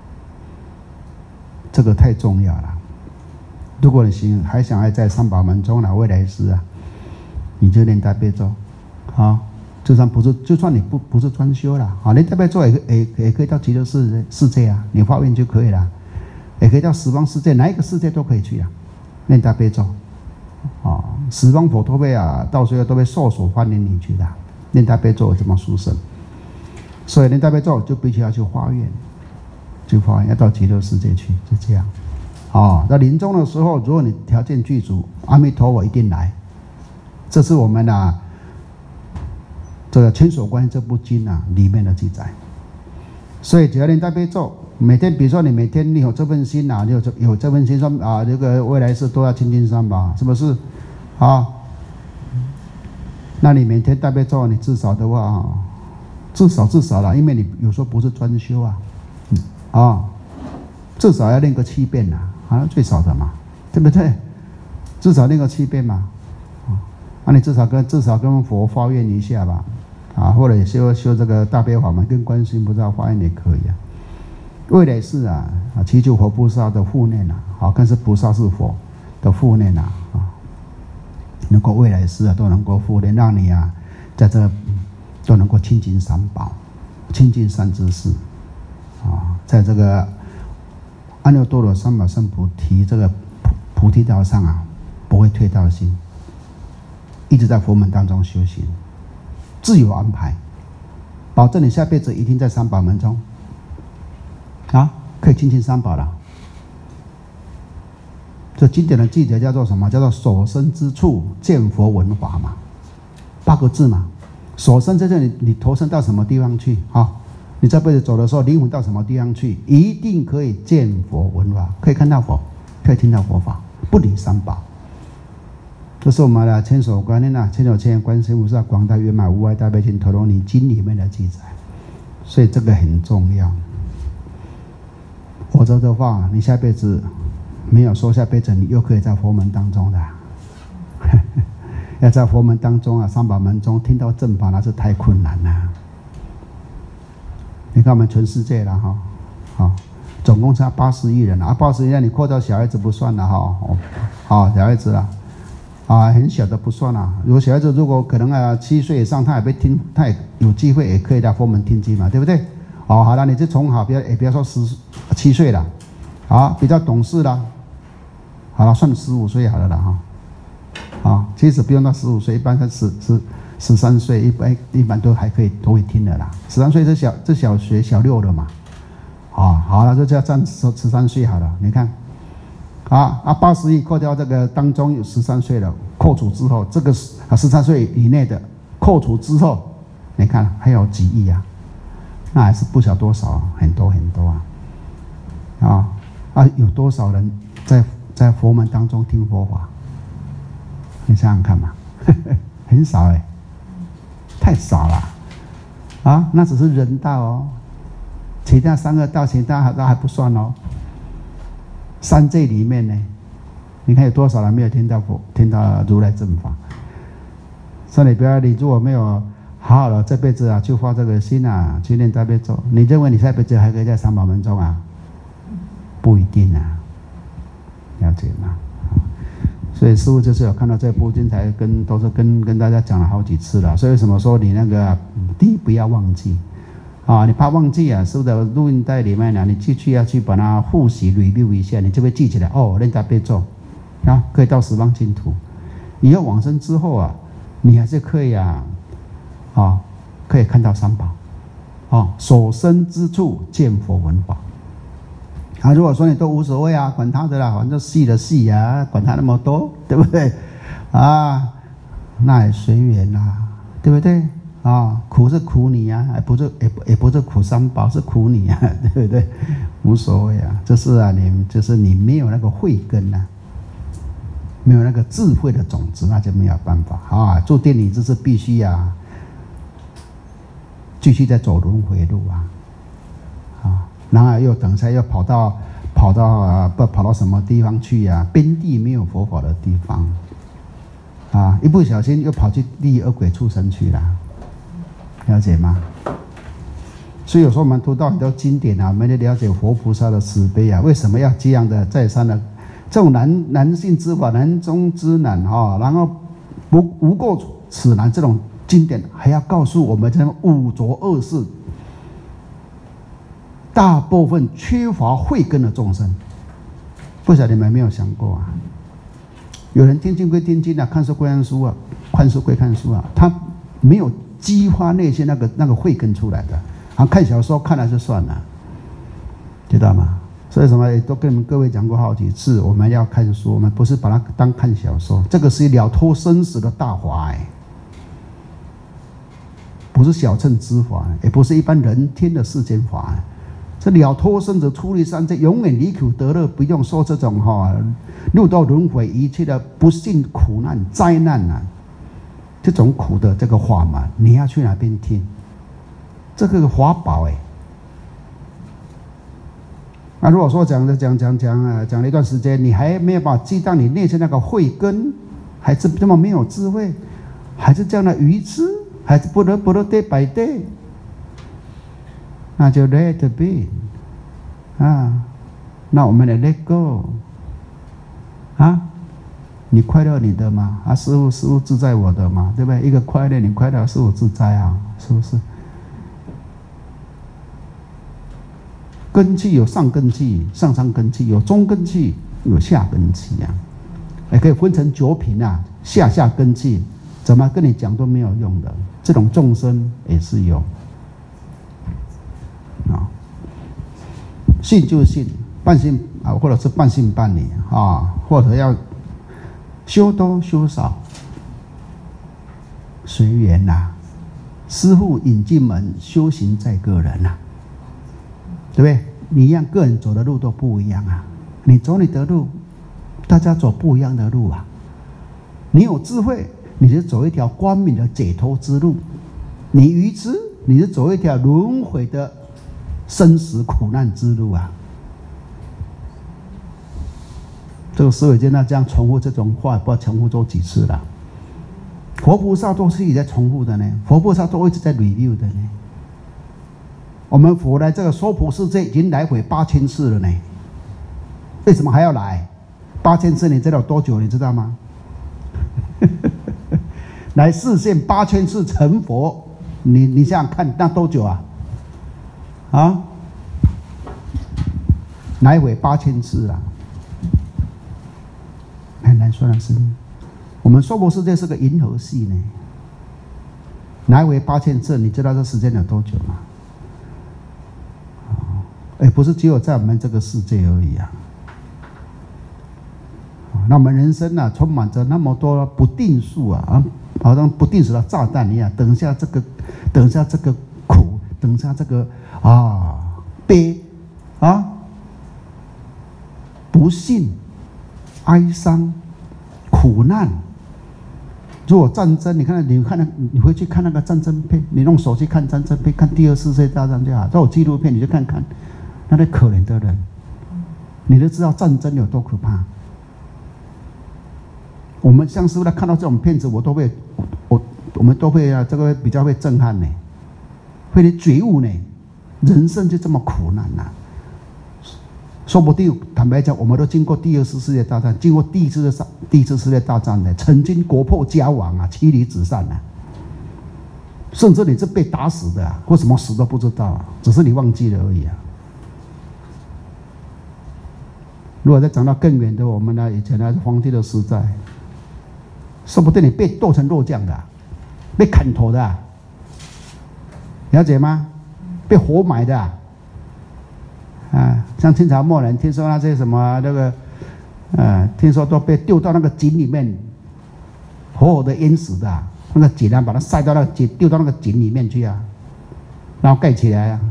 这个太重要了。如果你行还想要在三宝门中呢，未来世啊，你就念大悲咒，啊，就算不是，就算你不不是专修了，啊，念大悲咒也也也可以到极乐世世界啊，你发愿就可以了，也可以到十方世界，哪一个世界都可以去啊，念大悲咒，啊，十方佛都会啊，到时候都会授所欢迎你去的，念大悲咒这么殊胜，所以念大悲咒就必须要去发愿。就发愿要到极乐世界去，就这样。哦，那临终的时候，如果你条件具足，阿弥陀佛一定来。这是我们啊，这个《千手观音》这部经啊里面的记载。所以只要念大悲咒，每天，比如说你每天你有这份心啊，你有这有这份心说啊，这个未来世都要亲近三宝，是不是？啊，那你每天大悲咒，你至少的话啊，至少至少了，因为你有时候不是专修啊。啊、哦，至少要练个七遍呐、啊，啊，最少的嘛，对不对？至少练个七遍嘛，啊，那你至少跟至少跟佛发愿一下吧，啊，或者修修这个大悲法门，跟观世音菩萨发愿也可以啊。未来世啊，啊，祈求佛菩萨的护念呐，啊，更是菩萨是佛的护念呐，啊，能够未来世啊都能够护念，让你啊，在这都能够亲近三宝，亲近三知识。啊，在这个阿耨多罗三藐三菩提这个菩提道上啊，不会退道心，一直在佛门当中修行，自有安排，保证你下辈子一定在三宝门中，啊，可以亲近三宝了。这经典的记载叫做什么？叫做所生之处见佛闻法嘛，八个字嘛。所生在这里，你投身到什么地方去啊？你这辈子走的时候，灵魂到什么地方去，一定可以见佛闻法，可以看到佛，可以听到佛法，不离三宝。这是我们的千手观音啊，千手千眼观世音菩萨广大圆满无碍大悲心陀罗尼经里面的记载，所以这个很重要。否则的话，你下辈子没有说下辈子你又可以在佛门当中的，要在佛门当中啊，三宝门中听到正法，那是太困难了。你看我们全世界了哈，好，总共差八十亿人啊，八十亿人你扩到小孩子不算了哈，好，小孩子了，啊，很小的不算了。如果小孩子如果可能啊七岁以上，他也被听，他也有机会也可以到佛门听经嘛，对不对？哦，好了，你就从好，不要也不要说十七岁了，啊，比较懂事了，好了，算十五岁好了啦哈，啊，其实不用到十五岁，一般是十十。十三岁一般一般都还可以都会听的啦，十三岁是小这小学小六的嘛，啊，好了，就叫占十十三岁好了。你看，啊啊八十亿扣掉这个当中有十三岁的，扣除之后，这个啊十三岁以内的扣除之后，你看还有几亿啊，那还是不晓多少，很多很多啊，啊啊有多少人在在佛门当中听佛法？你想想看嘛，很少哎、欸。太少了，啊，那只是人道哦，其他三个道，其他都还不算哦。三界里面呢，你看有多少人没有听到佛、听到如来正法？所以你不要，你如果没有好好的这辈子啊，就发这个心啊，去念大悲咒，你认为你下辈子还可以在三宝门中啊？不一定啊，了解吗？所以师父就是有看到这部经，才跟都是跟跟大家讲了好几次了。所以为什么说你那个地第一不要忘记，啊，你怕忘记啊，是不是？录音带里面呢，你继续要去把它复习 review 一下，你就会记起来。哦，练大悲咒，啊，可以到十方净土。以后往生之后啊，你还是可以啊，啊，可以看到三宝，啊，所生之处见佛闻法。啊，如果说你都无所谓啊，管他的啦，反正戏的戏啊，管他那么多，对不对？啊，那也随缘啦，对不对？啊，苦是苦你啊，也不是也也不是苦三宝，是苦你啊，对不对？无所谓啊，这是啊，你就是你没有那个慧根呐、啊，没有那个智慧的种子，那就没有办法啊。注定你这是必须啊，继续在走轮回路啊。然后又等一下又跑到跑到啊不跑到什么地方去啊？边地没有佛法的地方，啊，一不小心又跑去地狱恶鬼畜生去了，了解吗？所以有时候我们读到很多经典啊，我们就了解佛菩萨的慈悲啊，为什么要这样的再三的这种难难信之法，难中之难哈、哦，然后不无过此难这种经典，还要告诉我们这五浊恶世。大部分缺乏慧根的众生，不晓得你们有没有想过啊？有人听经归听经啊，看书归看书啊，看书归看书啊，他没有激发内心那个那个慧根出来的，啊，看小说看了就算了，知道吗？所以什么都跟你们各位讲过好几次，我们要看书，我们不是把它当看小说，这个是了脱生死的大法哎，不是小乘之法，也不是一般人天的世间法。这了脱生者出离三界，永远离苦得乐，不用说这种哈、哦，入到轮回一切的不幸苦难灾难啊，这种苦的这个法门，你要去哪边听？这个法宝哎。那如果说讲着讲讲讲啊，讲了一段时间，你还没有把激荡你内心那个慧根，还是这么没有智慧，还是这样的愚痴，还是不得不得 day by day。那就 let it be 啊，那我们来 let go 啊，你快乐你的嘛，啊，师父师父自在我的嘛，对不对？一个快乐你快乐，师父自在啊，是不是？根器有上根器、上上根器，有中根器，有下根器啊，也可以分成九品啊，下下根器，怎么跟你讲都没有用的，这种众生也是有。啊，信就信，半信啊，或者是半信半疑啊，或者要修多修少，随缘呐。师父引进门，修行在个人呐、啊，对不对？你一样，个人走的路都不一样啊。你走你的路，大家走不一样的路啊。你有智慧，你就走一条光明的解脱之路；你愚痴，你就走一条轮回的生死苦难之路啊！这个师伟见他这样重复这种话，不知道重复做几次了。佛菩萨都是一直在重复的呢，佛菩萨都一直在 review 的呢。我们佛来这个娑婆世界已经来回八千次了呢，为什么还要来？八千次你知道多久？你知道吗？来示现八千次成佛，你你想想看，那多久啊？啊，来回八千次啊！很难说的是，我们娑婆世界是个银河系呢，来回八千次，你知道这时间有多久吗？哎，不是只有在我们这个世界而已啊！那我们人生啊，充满着那么多不定数啊，啊，好像不定时的炸弹一样。等一下这个，等一下这个苦，等一下这个啊悲啊不幸、哀伤、苦难。如果战争，你看，你看那，你回去看那个战争片，你用手机看战争片，看第二次世界大战就好。都有纪录片，你就看看那些可怜的人，你就知道战争有多可怕。我们像师父看到这种片子，我都会，我我们都会啊，这个比较会震撼呢，会觉悟呢，人生就这么苦难呐、啊。说不定坦白讲，我们都经过第二次世界大战，经过第一次的第一次世界大战呢，曾经国破家亡啊，妻离子散啊， 甚至你是被打死的啊，或什么死都不知道啊，只是你忘记了而已啊。如果再讲到更远的，我们呢以前呢皇帝的时代，说不定你被剁成肉酱的、啊，被砍头的、啊，了解吗？被活埋的、啊，啊，像清朝末年，听说那些什么那个，呃，听说都被丢到那个井里面，活活的淹死的、啊。那个井啊，把它塞到那个井，丢到那个井里面去啊，然后盖起来啊。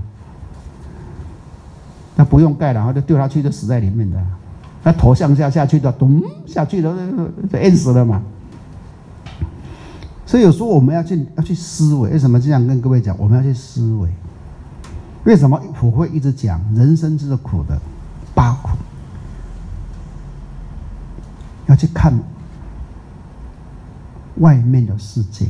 那不用盖了，然后就丢下去，就死在里面的。那头向下下去的，咚下去了，就淹死了嘛。所以有时候我们要去要去思维，为什么这样跟各位讲？我们要去思维，为什么我会一直讲人生是苦的，八苦，要去看外面的世界，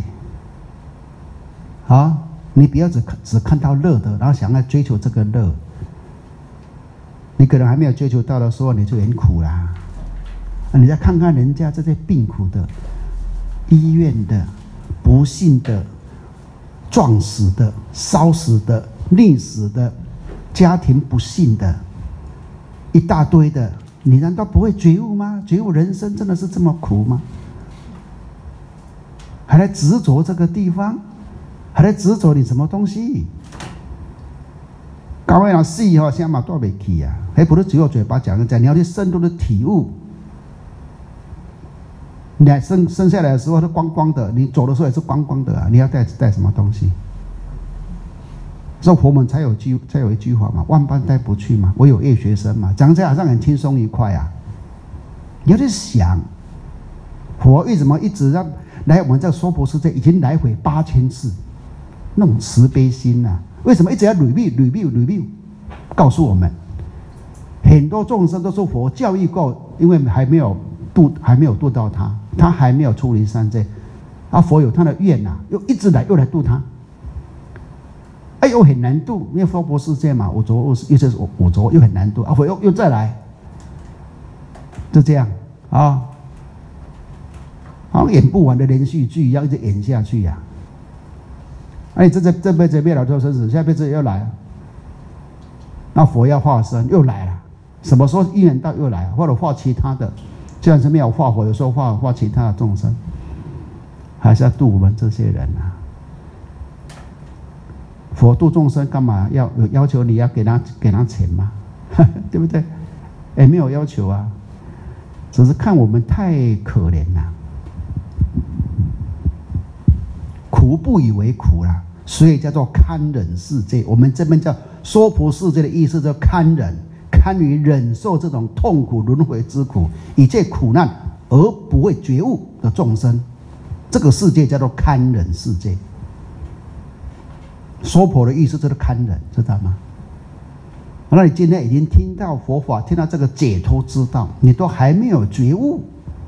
啊，你不要只只看到乐的，然后想要追求这个乐，你可能还没有追求到的时候，你就很苦啦。啊，你再看看人家这些病苦的、医院的、不幸的、撞死的、烧死的、溺死的、家庭不幸的，一大堆的，你难道不会觉悟吗？觉悟人生真的是这么苦吗？还来执着这个地方，还来执着你什么东西？搞完了死以后，想嘛多没去啊！还不是只有嘴巴讲一讲，你要去深度的体悟。你生生下来的时候是光光的，你走的时候也是光光的啊！你要带带什么东西？所以佛门才有句才有一句话嘛：万般带不去嘛，唯有业学生嘛。讲起来好像很轻松愉快啊！你要去想，佛为什么一直让来我们这娑婆世界已经来回八千次，那种慈悲心啊，为什么一直要 review review review？ 告诉我们，很多众生都是佛教育过，因为还没有度，还没有度到他，他还没有出离三界，啊，佛有他的愿呐、啊，又一直来又来度他，哎呦很难度，因为娑婆世界嘛，五浊恶世，又是五浊又很难度，啊，佛又又再来，就这样啊。好像演不完的连续剧一样，一直演下去呀、啊。哎，这这这辈子灭了多生死，下辈子又来了。那佛要化身又来了，什么时候因缘到又来了，或者化其他的，虽然是没有化佛，有时候化化其他的众生，还是要度我们这些人啊。佛度众生干嘛要有要求？你要给他给他钱吗？对不对？也没有要求啊，只是看我们太可怜了。苦不以为苦啦，所以叫做堪忍世界。我们这边叫娑婆世界的意思，叫堪忍，堪于忍受这种痛苦轮回之苦，以这苦难而不会觉悟的众生，这个世界叫做堪忍世界。娑婆的意思就是堪忍，知道吗？那你今天已经听到佛法，听到这个解脱之道，你都还没有觉悟。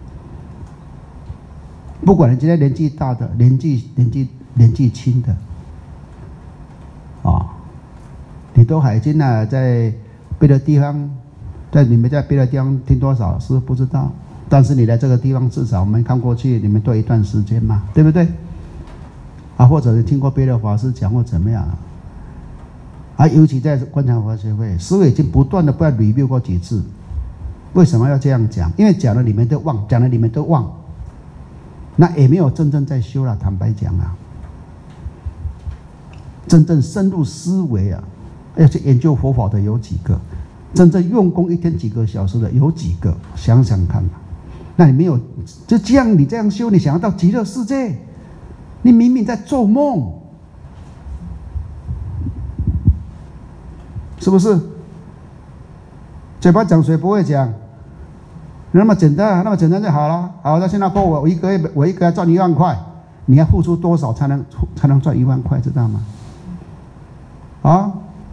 不管你今天年纪大的、年纪年纪年纪轻的，啊、哦，你都还经呢在别的地方，在你们在别的地方听多少是不知道，但是你来这个地方，至少我们看过去，你们都一段时间嘛，对不对？啊，或者是听过别的法师讲或怎么样啊？尤其在观察佛学会，师父已经不断的不要 review 过几次，为什么要这样讲？因为讲了你们都忘，讲了你们都忘。那也没有真正在修了，坦白讲啊，真正深入思维啊，要去研究佛法的有几个？真正用功一天几个小时的有几个？想想看吧。那你没有就这样，你这样修，你想要到极乐世界，你明明在做梦，是不是？嘴巴讲谁不会讲？那么简单，那么简单就好了。好，那现在说我我一个月我一个月赚一万块，你要付出多少才能才能赚一万块，知道吗？啊，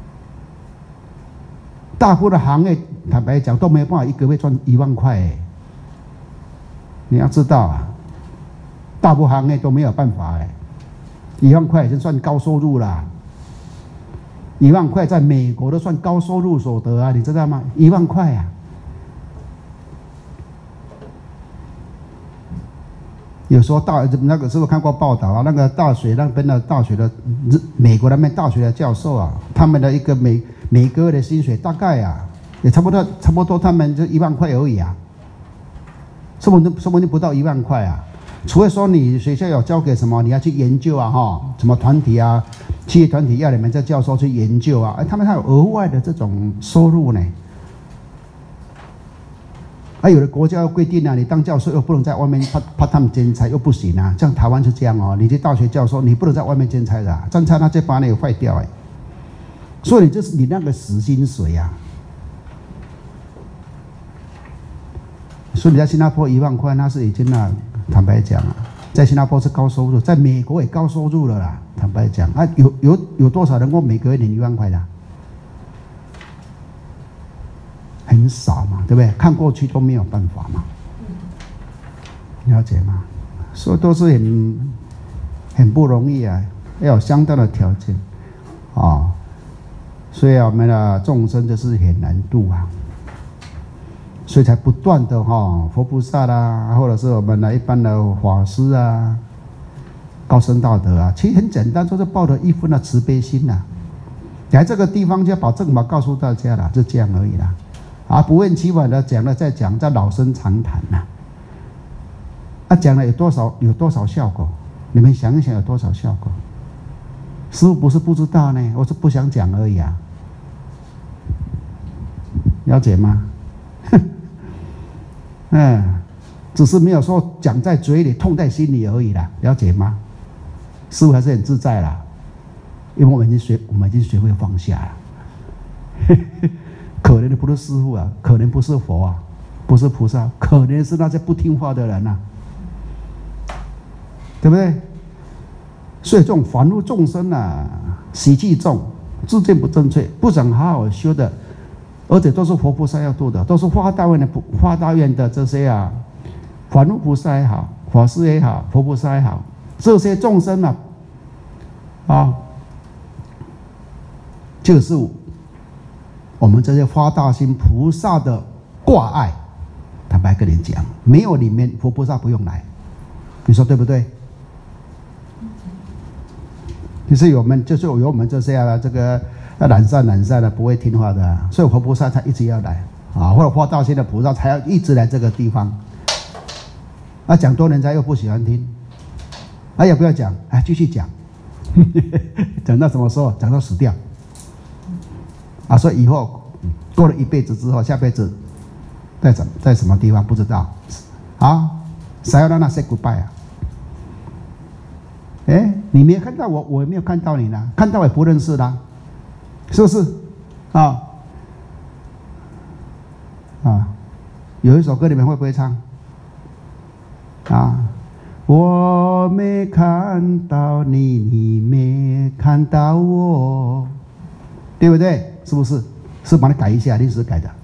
大部分的行业坦白讲都没有办法一个月赚一万块，哎，你要知道啊，大部分行业都没有办法，哎，一万块已经算高收入了。一万块在美国都算高收入所得啊，你知道吗？一万块啊。 有时候大那个是不是看过报道啊？那个大学那边的大学的美国那边大学的教授啊，他们的一个每每个月的薪水大概啊，也差不多差不多，他们就一万块而已啊，说不定说不定不到一万块啊。除非说你学校有交给什么，你要去研究啊哈，什么团体啊，企业团体要你们这教授去研究啊，哎，他们还有额外的这种收入呢。啊，有的国家要规定啊，你当教授又不能在外面怕怕他们兼差，又不行啊。像台湾是这样哦，你去大学教授，你不能在外面兼差的、啊，兼差那就把你坏掉哎。所以你就是你那个死薪水啊。所以你在新加坡一万块，那是已经啊，坦白讲啊，在新加坡是高收入，在美国也高收入了啦。坦白讲啊，有有有多少人够每个月领一万块的、啊？很少嘛，对不对？看过去都没有办法嘛，了解吗？所以都是很很不容易啊，要有相当的条件啊、哦。所以我们的众生就是很难度啊，所以才不断的哈、哦，佛菩萨啦，或者是我们的一般的法师啊，高僧大德啊，其实很简单，就是抱着一分的慈悲心呐、啊。来这个地方就要把正法告诉大家了，就这样而已啦。啊，不厌其烦的讲了再讲，再老生常谈呐、啊。啊，讲了有多少有多少效果？你们想一想有多少效果？师父不是不知道呢，我是不想讲而已啊。了解吗？嗯，只是没有说讲在嘴里，痛在心里而已啦。了解吗？师父还是很自在啦，因为我们已经学，我们已经学会放下了。可怜的不是师父啊，可怜不是佛啊，不是菩萨，可怜是那些不听话的人啊，对不对？所以这种凡夫众生啊，习气重，自见不正确，不想好好修的，而且都是活菩萨要度的，都是发大愿的发大愿的这些啊，凡夫菩萨也好，法师也好，佛菩萨也好，这些众生啊，啊，就是我们这些发大心菩萨的挂碍。坦白跟你讲，没有里面佛菩萨不用来，你说对不对？就是有我们，就是有我们这些啊，这个懒散懒散的不会听话的、啊，所以佛菩萨才一直要来啊，或者发大心的菩萨才要一直来这个地方。啊，讲多人家又不喜欢听，啊，也不要讲，哎，继续讲，讲到什么时候？讲到死掉。啊，所以以后过了一辈子之后，下辈子在怎在什么地方不知道啊？谁要让他 say goodbye 啊？哎，你没有看到我，我也没有看到你呢，看到也不认识啦，是不是？啊啊，有一首歌你们会不会唱？啊，我没看到你，你没看到我，对不对？是不是？是把它改一下，临时改的。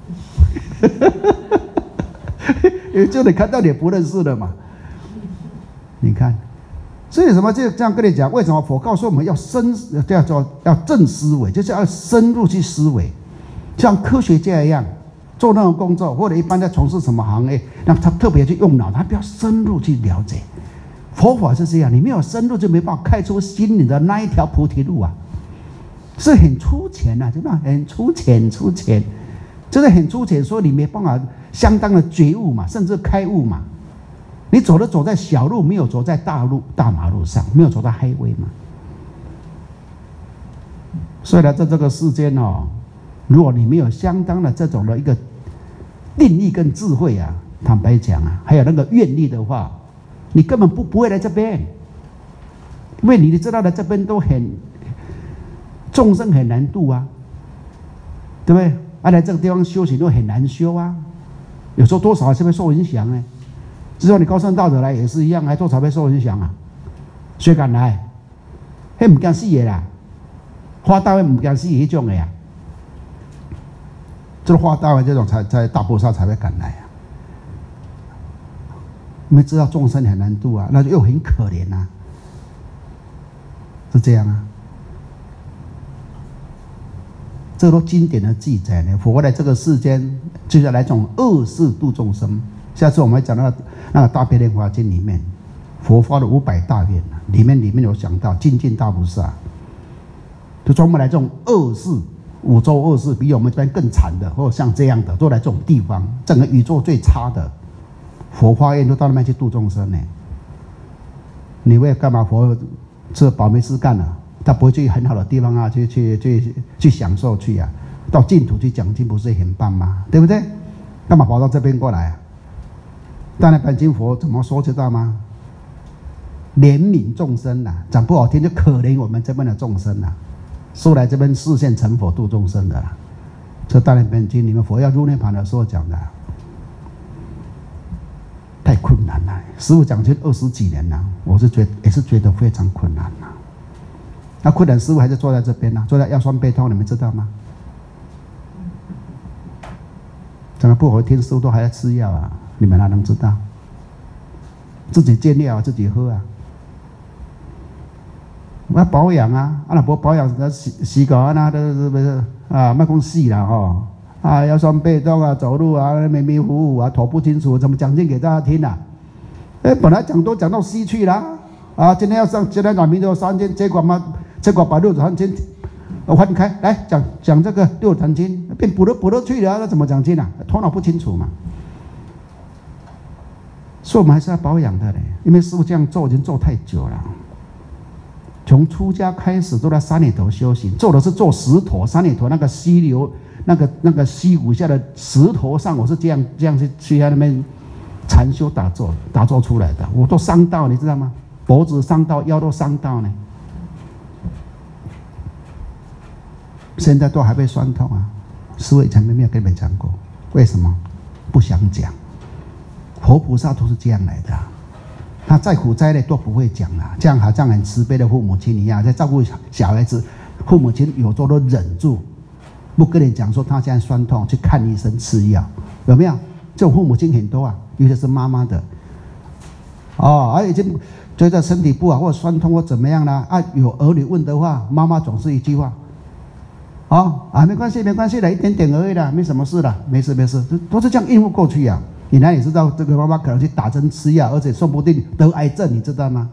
因为就你看到你也不认识的嘛。你看，所以什么就这样跟你讲？为什么佛告诉我们要深，叫做要正思维，就是要深入去思维，像科学家一样做那种工作，或者一般在从事什么行业，那他特别去用脑，他比较深入去了解。佛法是这样，你没有深入就没办法开出心里的那一条菩提路啊。是很粗浅呐、啊，真的很粗浅，粗浅，真的很粗浅。所以你没办法相当的觉悟嘛，甚至开悟嘛。你走的走在小路，没有走在大路、大马路上，没有走到 highway 嘛。所以呢，在这个世间哦，如果你没有相当的这种的一个定力跟智慧啊，坦白讲啊，还有那个愿力的话，你根本不不会来这边，因为你知道的这边都很。众生很难度啊，对不对？啊，来这个地方修行都很难修啊，有时候多少还是会受影响呢。只要你高僧大德来也是一样，还多少会受影响啊？谁敢来？迄唔惊死的啦，花大会唔惊死迄种的呀。就是花大会这种才才大菩萨才会敢来啊。你们知道众生很难度啊，那就又很可怜啊，是这样啊。这都经典的记载呢。佛来这个世间，就是来这种恶世度众生。下次我们会讲到那个大悲莲华经里面， 佛发的五百大愿里面里面有讲到精进大菩萨，就专门来这种恶世五洲恶世比我们这边更惨的，或者像这样的，都来这种地方，整个宇宙最差的佛发愿都到那边去度众生呢。你为干嘛佛这宝没事干了、啊？他不会去很好的地方啊，去去去去享受去啊，到净土去讲经不是很棒吗？对不对？干嘛跑到这边过来啊？当然，本经佛怎么说知道吗？怜悯众生呐、啊，讲不好听就可怜我们这边的众生呐、啊，说来这边示现成佛度众生的啦。这大念本经里面佛要入涅盘的时候讲的，太困难了。师父讲经二十几年了，我是觉得也是觉得非常困难了。那困难师父还是坐在这边呢、啊，坐在腰酸背痛，你们知道吗？整个不好听，师父都还要吃药啊，你们哪能知道？自己煎药自己喝啊。我要保养啊，啊那不保养，那洗洗搞啊，那都是不是啊？卖讲死了哦，啊腰酸背痛啊，走路啊迷迷糊糊啊，头不清楚，怎么讲经给大家听啊？哎，本来讲都讲到西去了啊，今天要上今天讲明天三天，结果嘛，结果把六祖坛经翻开来讲讲这个六祖坛经，变补了补了去了，那怎么讲经啊？头脑不清楚嘛。所以我们还是要保养的嘞，因为师父这样做已经做太久了。从出家开始都在山里头修行，做的是做石头，山里头那个溪流，那个那个溪谷下的石头上，我是这样这样去去在那边禅修打坐打坐出来的，我都伤到，你知道吗？脖子伤到，腰都伤到呢。现在都还会酸痛啊！师父以前没有跟你们讲过，为什么？不想讲。佛菩萨都是这样来的、啊。他再苦再累都不会讲啦，这样好像很慈悲的父母亲一样，在照顾小孩子，父母亲有时候都忍住，不跟你讲说他现在酸痛，去看医生吃药，有没有？这种父母亲很多啊，尤其是妈妈的，哦，而已经觉得身体不好或酸痛或怎么样啦，啊，有儿女问的话，妈妈总是一句话，哦啊，没关系没关系的，一点点而已啦，没什么事啦，没事没事，都是这样应付过去呀、啊。你哪里知道这个妈妈可能去打针吃药，而且说不定得癌症，你知道吗？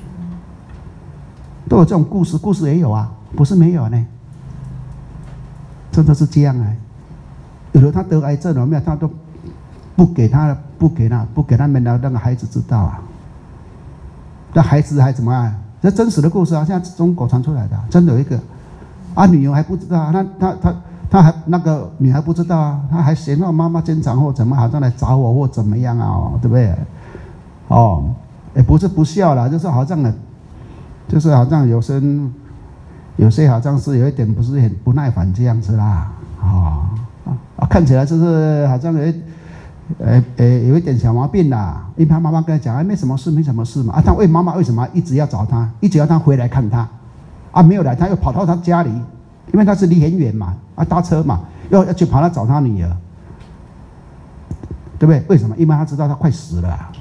都有这种故事，故事也有啊，不是没有呢。真的是这样啊！有的他得癌症了没有，他都不给他，不给他，不给他们的那个孩子知道啊。那孩子还怎么样？这真实的故事啊，现在中国传出来的、啊，真的有一个啊，女儿还不知道，他他他。他还那个女孩不知道啊，他还嫌我妈妈经常或怎么好像来找我或怎么样啊、哦，对不对？哦，也不是不孝啦，就是好像呢，就是好像有些有些好像是有一点不是很不耐烦这样子啦，哦啊，看起来就是好像有呃呃有一点小毛病啦。因为他妈妈跟他讲，哎，没什么事，没什么事嘛。啊，他为妈妈为什么一直要找他，一直要他回来看他？啊，没有来，他又跑到他家里。因为他是离很远嘛，啊，搭车嘛，要要去跑来找他女儿，对不对？为什么？因为他知道他快死了、啊。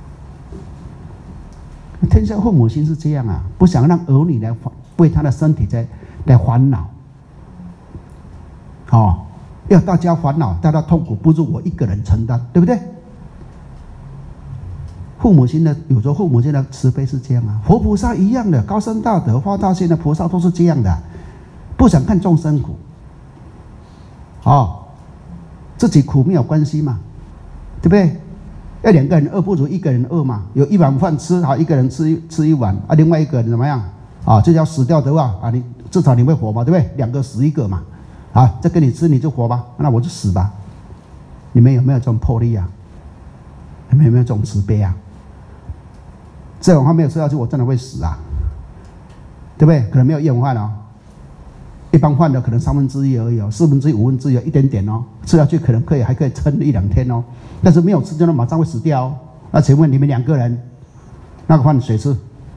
天下父母心是这样啊，不想让儿女来为他的身体在来烦恼，哦，要大家烦恼，大家痛苦，不如我一个人承担，对不对？父母心的有时候父母心的慈悲是这样啊，佛菩萨一样的，高僧大德、发大心的菩萨都是这样的。不想看众生苦，哦，自己苦没有关系嘛，对不对？要两个人饿不如一个人饿嘛。有一碗饭吃，好，一个人吃吃一碗啊，另外一个人怎么样啊？这要死掉的话啊，你至少你会活嘛，对不对？两个死一个嘛，啊，这跟你吃你就活吧，那我就死吧。你们有没有这种魄力啊？你们有没有这种慈悲啊？这碗饭没有吃下去，我真的会死啊，对不对？可能没有一碗饭哦。一般饭的可能三分之一而已哦，四分之一、五分之一一点点哦，吃下去可能可以还可以撑一两天哦，但是没有吃就能马上会死掉哦。那请问你们两个人，那个饭谁吃？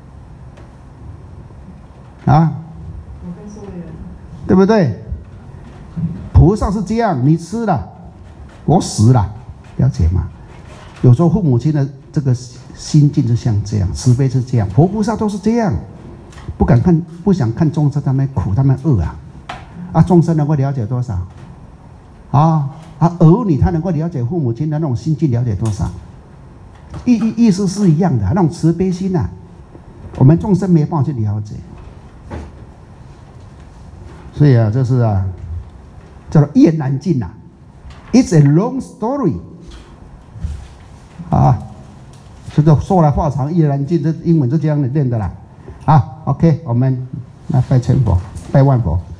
啊？ 我跟所有人， 对不对？菩萨是这样，你吃了，我死了，了解吗？有时候父母亲的这个心境就像这样，慈悲是这样，佛菩萨都是这样，不敢看，不想看众生他们苦，他们饿啊。啊，众生能够了解多少？啊啊，儿女他能够了解父母亲的那种心境了解多少？ 意意意思是一样的，那种慈悲心啊，我们众生没办法去了解。所以啊，这是啊，叫做一言难尽呐。It's a long story 啊，这个说来话长，一言难尽，这英文就这样练的啦。好 ，OK， 我们那拜千佛，拜万佛。